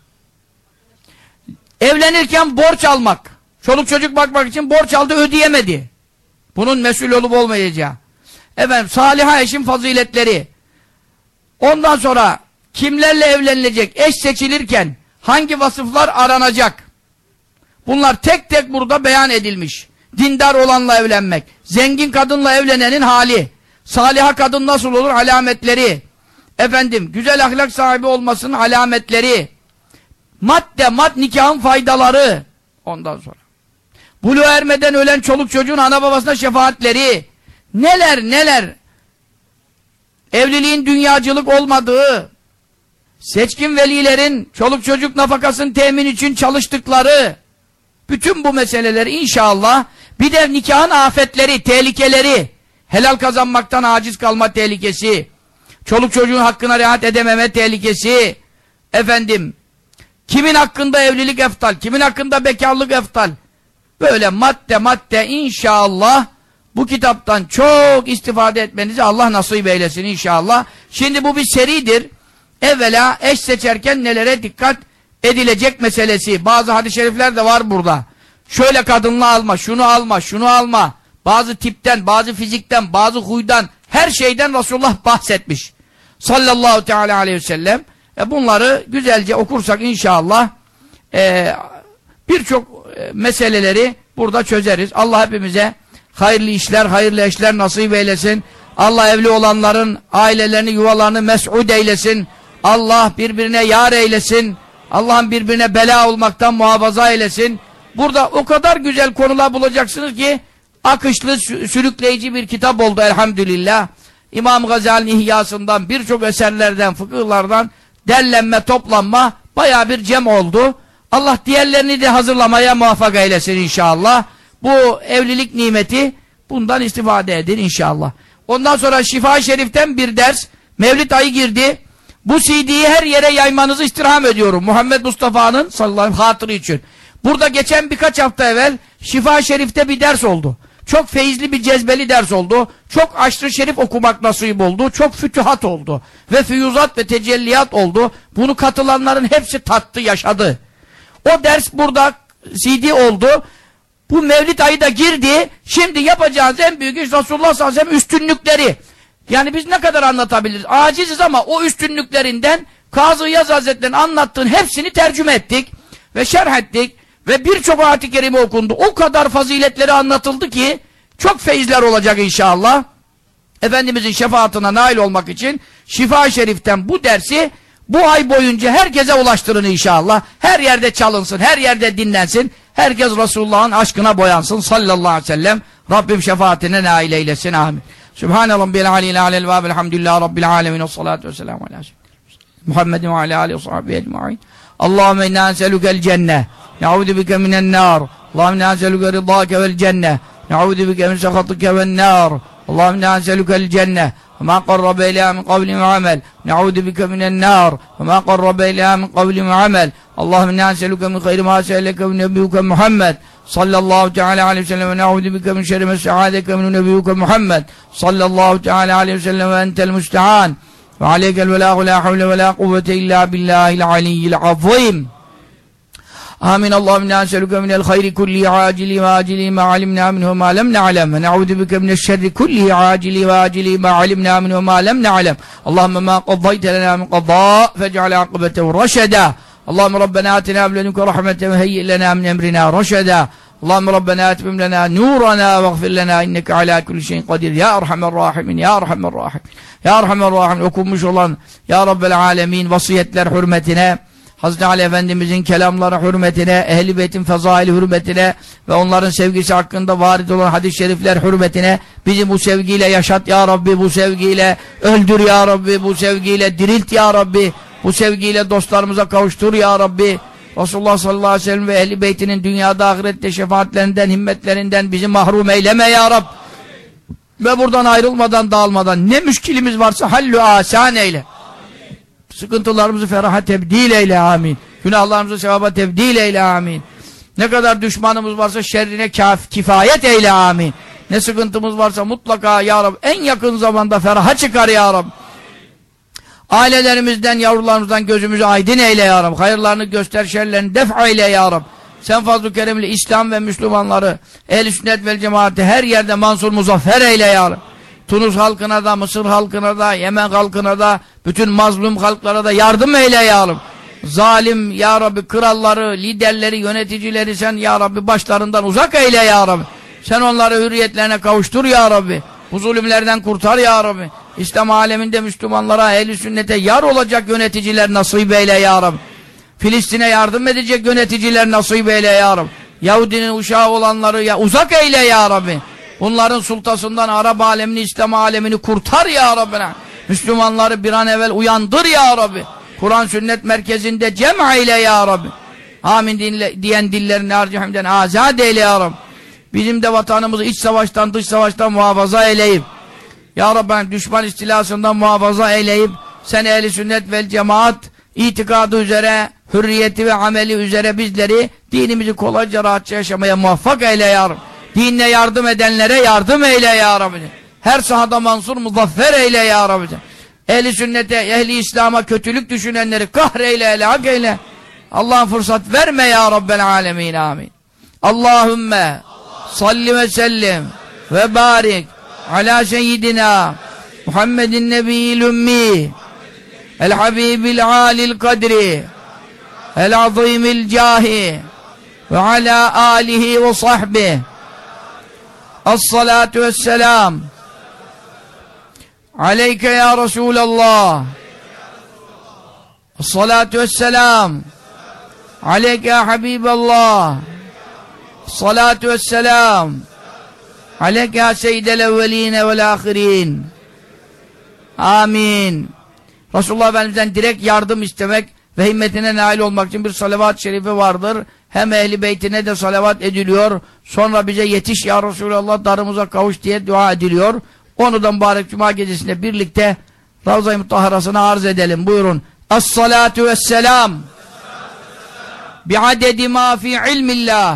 evlenirken borç almak. Çoluk çocuk bakmak için borç aldı, ödeyemedi. Bunun mesul olup olmayacağı. Efendim, saliha eşin faziletleri. Ondan sonra kimlerle evlenilecek? Eş seçilirken hangi vasıflar aranacak? Bunlar tek tek burada beyan edilmiş. Dindar olanla evlenmek, zengin kadınla evlenenin hali, saliha kadın nasıl olur? Alametleri. Efendim, güzel ahlak sahibi olmasının alametleri. Madde, mad nikahın faydaları. Ondan sonra. Buluğa ermeden ölen çoluk çocuğun ana babasına şefaatleri. Neler neler. Evliliğin dünyacılık olmadığı, seçkin velilerin çoluk çocuk nafakasını temin için çalıştıkları, bütün bu meseleleri inşallah, bir de nikahın afetleri, tehlikeleri, helal kazanmaktan aciz kalma tehlikesi, çoluk çocuğun hakkına riayet edememe tehlikesi, efendim, kimin hakkında evlilik eftal, kimin hakkında bekarlık eftal, böyle madde madde inşallah bu kitaptan çok istifade etmenizi Allah nasip eylesin inşallah. Şimdi bu bir seridir. Evvela eş seçerken nelere dikkat edilecek meselesi. Bazı hadis-i şerifler de var burada. Şöyle kadınla alma, şunu alma, şunu alma. Bazı tipten, bazı fizikten, bazı huydan, her şeyden Resulullah bahsetmiş. Sallallahu teala aleyhi ve sellem. E bunları güzelce okursak inşallah e, birçok e, meseleleri burada çözeriz. Allah hepimize hayırlı işler, hayırlı eşler nasip eylesin. Allah evli olanların ailelerini, yuvalarını mes'ud eylesin. Allah birbirine yar eylesin. Allah'ın birbirine bela olmaktan muhafaza eylesin. Burada o kadar güzel konular bulacaksınız ki akışlı, sürükleyici bir kitap oldu elhamdülillah. İmam Gazali'nin İhyasından, birçok eserlerden, fıkıhlardan derlenme, toplanma bayağı bir cem oldu. Allah diğerlerini de hazırlamaya muvaffak eylesin inşallah. Bu evlilik nimeti, bundan istifade edin inşallah. Ondan sonra Şifa-i Şerif'ten bir ders, Mevlid ayı girdi. Bu C D'yi her yere yaymanızı istirham ediyorum. Muhammed Mustafa'nın sallallahu aleyhi ve sellem hatırı için. Burada geçen birkaç hafta evvel Şifa-i Şerif'te bir ders oldu. Çok feyizli bir cezbeli ders oldu. Çok aşrı şerif okumak nasip oldu. Çok fütühat oldu. Ve füyuzat ve tecelliyat oldu. Bunu katılanların hepsi tattı, yaşadı. O ders burada C D oldu. Bu Mevlid ayı da girdi. Şimdi yapacağınız en büyük iş Resulullah sallallahu aleyhi ve sellem üstünlükleri. Yani biz ne kadar anlatabiliriz? Aciziz ama o üstünlüklerinden Kazı İyaz Hazretleri'nin anlattığın hepsini tercüme ettik. Ve şerh ettik. Ve birçok ayet-i kerime okundu. O kadar faziletleri anlatıldı ki çok feyizler olacak inşallah. Efendimizin şefaatine nail olmak için Şifa-i Şerif'ten bu dersi bu ay boyunca herkese ulaştırın inşallah. Her yerde çalınsın, her yerde dinlensin. Herkes Resulullah'ın aşkına boyansın sallallahu aleyhi ve sellem. Rabbim şefaatine nail eylesin. Amin. Sübhane Rabbil aleyhi alel ve elhamdülillahi Rabbil alemin. Salatu ve selamu aleyhi Muhammedin ve aleyhi aleyhi ve sahibi ecma'in. Allahümme inna enselükel cenneh. Ne'udu bike minen nar. Allahümme inna enselüke rıdâke vel cenneh. Ne'udu bike min sekhatike vel nar. Allahümme inna enselükel cenneh. وما قرب إليها من قول وعمل نعوذ بك من النار وما قرب إليها من قول وعمل اللهم إنا نسألك من خير ما سألك من نبيك محمد صلى الله تعالى عليه وسلم ونعوذ بك من شر ما استعاذك من نبيك محمد صلى الله تعالى عليه وسلم وأنت المستعان وعليك البلاغ لا حول ولا قوة إلا بالله العلي العظيم آمين اللهم إنا نسألك من الخير كله عاجله وآجله ما علمنا منه وما لم نعلم ونعوذ بك من الشر كله عاجله وآجله ما علمنا منه وما لم نعلم اللهم ما قضيت لنا من قضاء فاجعل عاقبته رشدا اللهم ربنا آتنا من لدنك رحمة وهيئ لنا من أمرنا رشدا اللهم ربنا أتمم لنا نورنا واغفر لنا إنك على كل شيء قدير يا أرحم الراحمين يا أرحم الراحمين يا أرحم الراحمين okunmuş olan Ya Rabbel Alemin vasiyetler hürmetine Hazreti Ali Efendimizin kelamları hürmetine, Ehl-i Beyt'in fezaili hürmetine ve onların sevgisi hakkında varid olan hadis-i şerifler hürmetine bizi bu sevgiyle yaşat ya Rabbi, bu sevgiyle öldür ya Rabbi, bu sevgiyle dirilt ya Rabbi, bu sevgiyle dostlarımıza kavuştur ya Rabbi. Resulullah sallallahu aleyhi ve sellem ve ehl-i beytinin dünyada ahirette şefaatlerinden, himmetlerinden bizi mahrum eyleme ya Rab. Ve buradan ayrılmadan, dağılmadan ne müşkilimiz varsa hallü asan eyle. Amin. Sıkıntılarımızı feraha tebdil eyle, amin. Günahlarımızı sevaba tebdil eyle, amin. Ne kadar düşmanımız varsa şerrine kaf, kifayet eyle, amin. Ne sıkıntımız varsa mutlaka ya Rab en yakın zamanda feraha çıkar ya Rab. Ailelerimizden, yavrularımızdan gözümüzü aydın eyle ya Rab. Hayırlarını göster, şerlerini def eyle ya Rab. Sen fazl-ı keremli İslam ve Müslümanları, ehl-i sünnet vel cemaati her yerde mansur muzaffer eyle ya Rab. Tunus halkına da, Mısır halkına da, Yemen halkına da, bütün mazlum halklara da yardım eyle ya Rab. Zalim ya Rabbi kralları, liderleri, yöneticileri sen ya Rabbi başlarından uzak eyle ya Rabbi. Sen onları hürriyetlerine kavuştur ya Rabbi. Bu zulümlerden kurtar ya Rabbi. İslam aleminde Müslümanlara, ehl-i sünnete yar olacak yöneticiler nasip eyle ya Rabbi. Filistin'e yardım edecek yöneticiler nasip eyle ya Rabbi. Yahudinin uşağı olanları ya uzak eyle ya Rabbi. Bunların sultasından Arap alemini, İslam alemini kurtar ya Rabbina. Müslümanları bir an evvel uyandır ya Rabbi. Kur'an sünnet merkezinde cem eyle ya Rabbi. Amin dinle, diyen dillerini harcihimden azad eyle ya Rabbi. Bizim de vatanımızı iç savaştan, dış savaştan muhafaza eyleyip ya Rabbi düşman istilasından muhafaza eyleyip sen ehl-i sünnet vel cemaat itikadı üzere, hürriyeti ve ameli üzere bizleri dinimizi kolayca rahatça yaşamaya muvaffak eyle ya Rabbi. Dinle yardım edenlere yardım eyle ya Rabbi. Her sahada mansur muzaffer eyle ya Rabbi. Ehl-i sünnete, ehli İslam'a kötülük düşünenleri kahreyle, helak eyle. Allah'ın fırsat verme ya Rabbel alemin, amin. Allahümme salli ve sellim ve barik ala seyyidina Muhammedin nebiyyil ümmi el habibil alil kadri el azimil cahi ve ala alihi ve sahbihi as-salatu vesselam aleyke ya Resulallah as-salatu vesselam aleyke ya Habiballah as-salatu vesselam aleyke ya seyyidel evveline vel ahirin. Amin. Resulullah Efendimiz'den direkt yardım istemek ve himmetine nail olmak için bir salavat-ı şerifi vardır. Hem ehl-i beytine de salavat ediliyor. Sonra bize yetiş ya Resulallah, darımıza kavuş diye dua ediliyor. Onu da mübarek cuma gecesinde birlikte Ravza-i Mutahharası'na arz edelim. Buyurun. Es-salatu vesselam bi'adedi ma fi ilmillah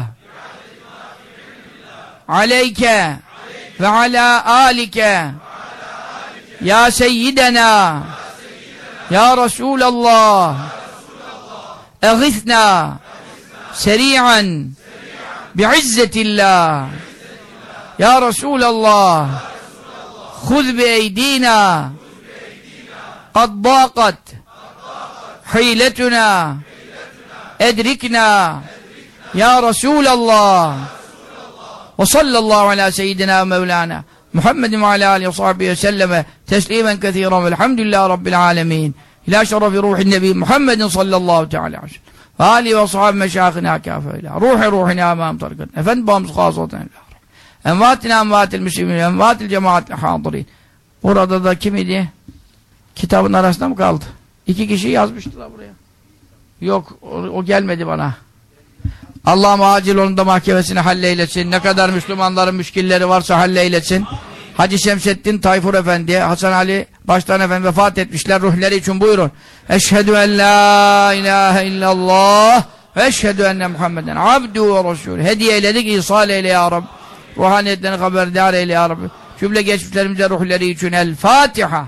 aleyke ve ala alike ya seyyidena ya Resulallah eğithna seri'an bi'izzetillah ya Resulallah khudh bi'eydina kad daqat hiletuna edrikna ya Resulallah ve sallallahu ala seyyidina mevlana Muhammedin ve ala alihi ve sahbihi ve selleme teslimen kethiren velhamdülillahi rabbil alemin. İlâ şerefi ruhin nebi Muhammedin sallallahu teala aleyhi ve sellem ve alihi ve sahabi meşâhına kâfeyle ruhi ruhina amam tarikatın efendi bağımız khâsaten envâtina envâtil müslimin envâtil cemaatil hâdirin. Burada da kim idi? Kitabın arasında mı kaldı? İki kişi yazmıştılar buraya. Yok o, o gelmedi bana. Allah'ım acil onun da mahkemesini halleylesin. Ne kadar Müslümanların müşkilleri varsa halleylesin. Hacı Şemseddin Tayfur Efendi, Hasan Ali Baştan Efendi vefat etmişler. Ruhları için buyurun. Eşhedü en la ilahe illallah ve eşhedü enne Muhammeden abdü ve resulü. Hediye eyledik, ihsal eyle ya Rabbi. Ruhaniyetlerini haberdar eyle ya Rabbi. Cümle geçmişlerimize ruhları için El Fatiha.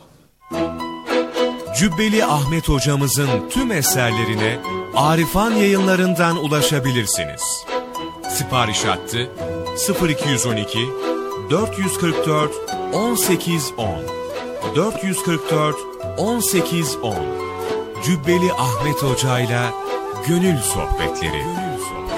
Cübbeli Ahmet hocamızın tüm eserlerine Arifan Yayınlarından ulaşabilirsiniz. Sipariş hattı sıfır iki on iki dört yüz kırk dört on sekiz on dört yüz kırk dört on sekiz on. Cübbeli Ahmet hocayla gönül sohbetleri. Gönül sohbetleri.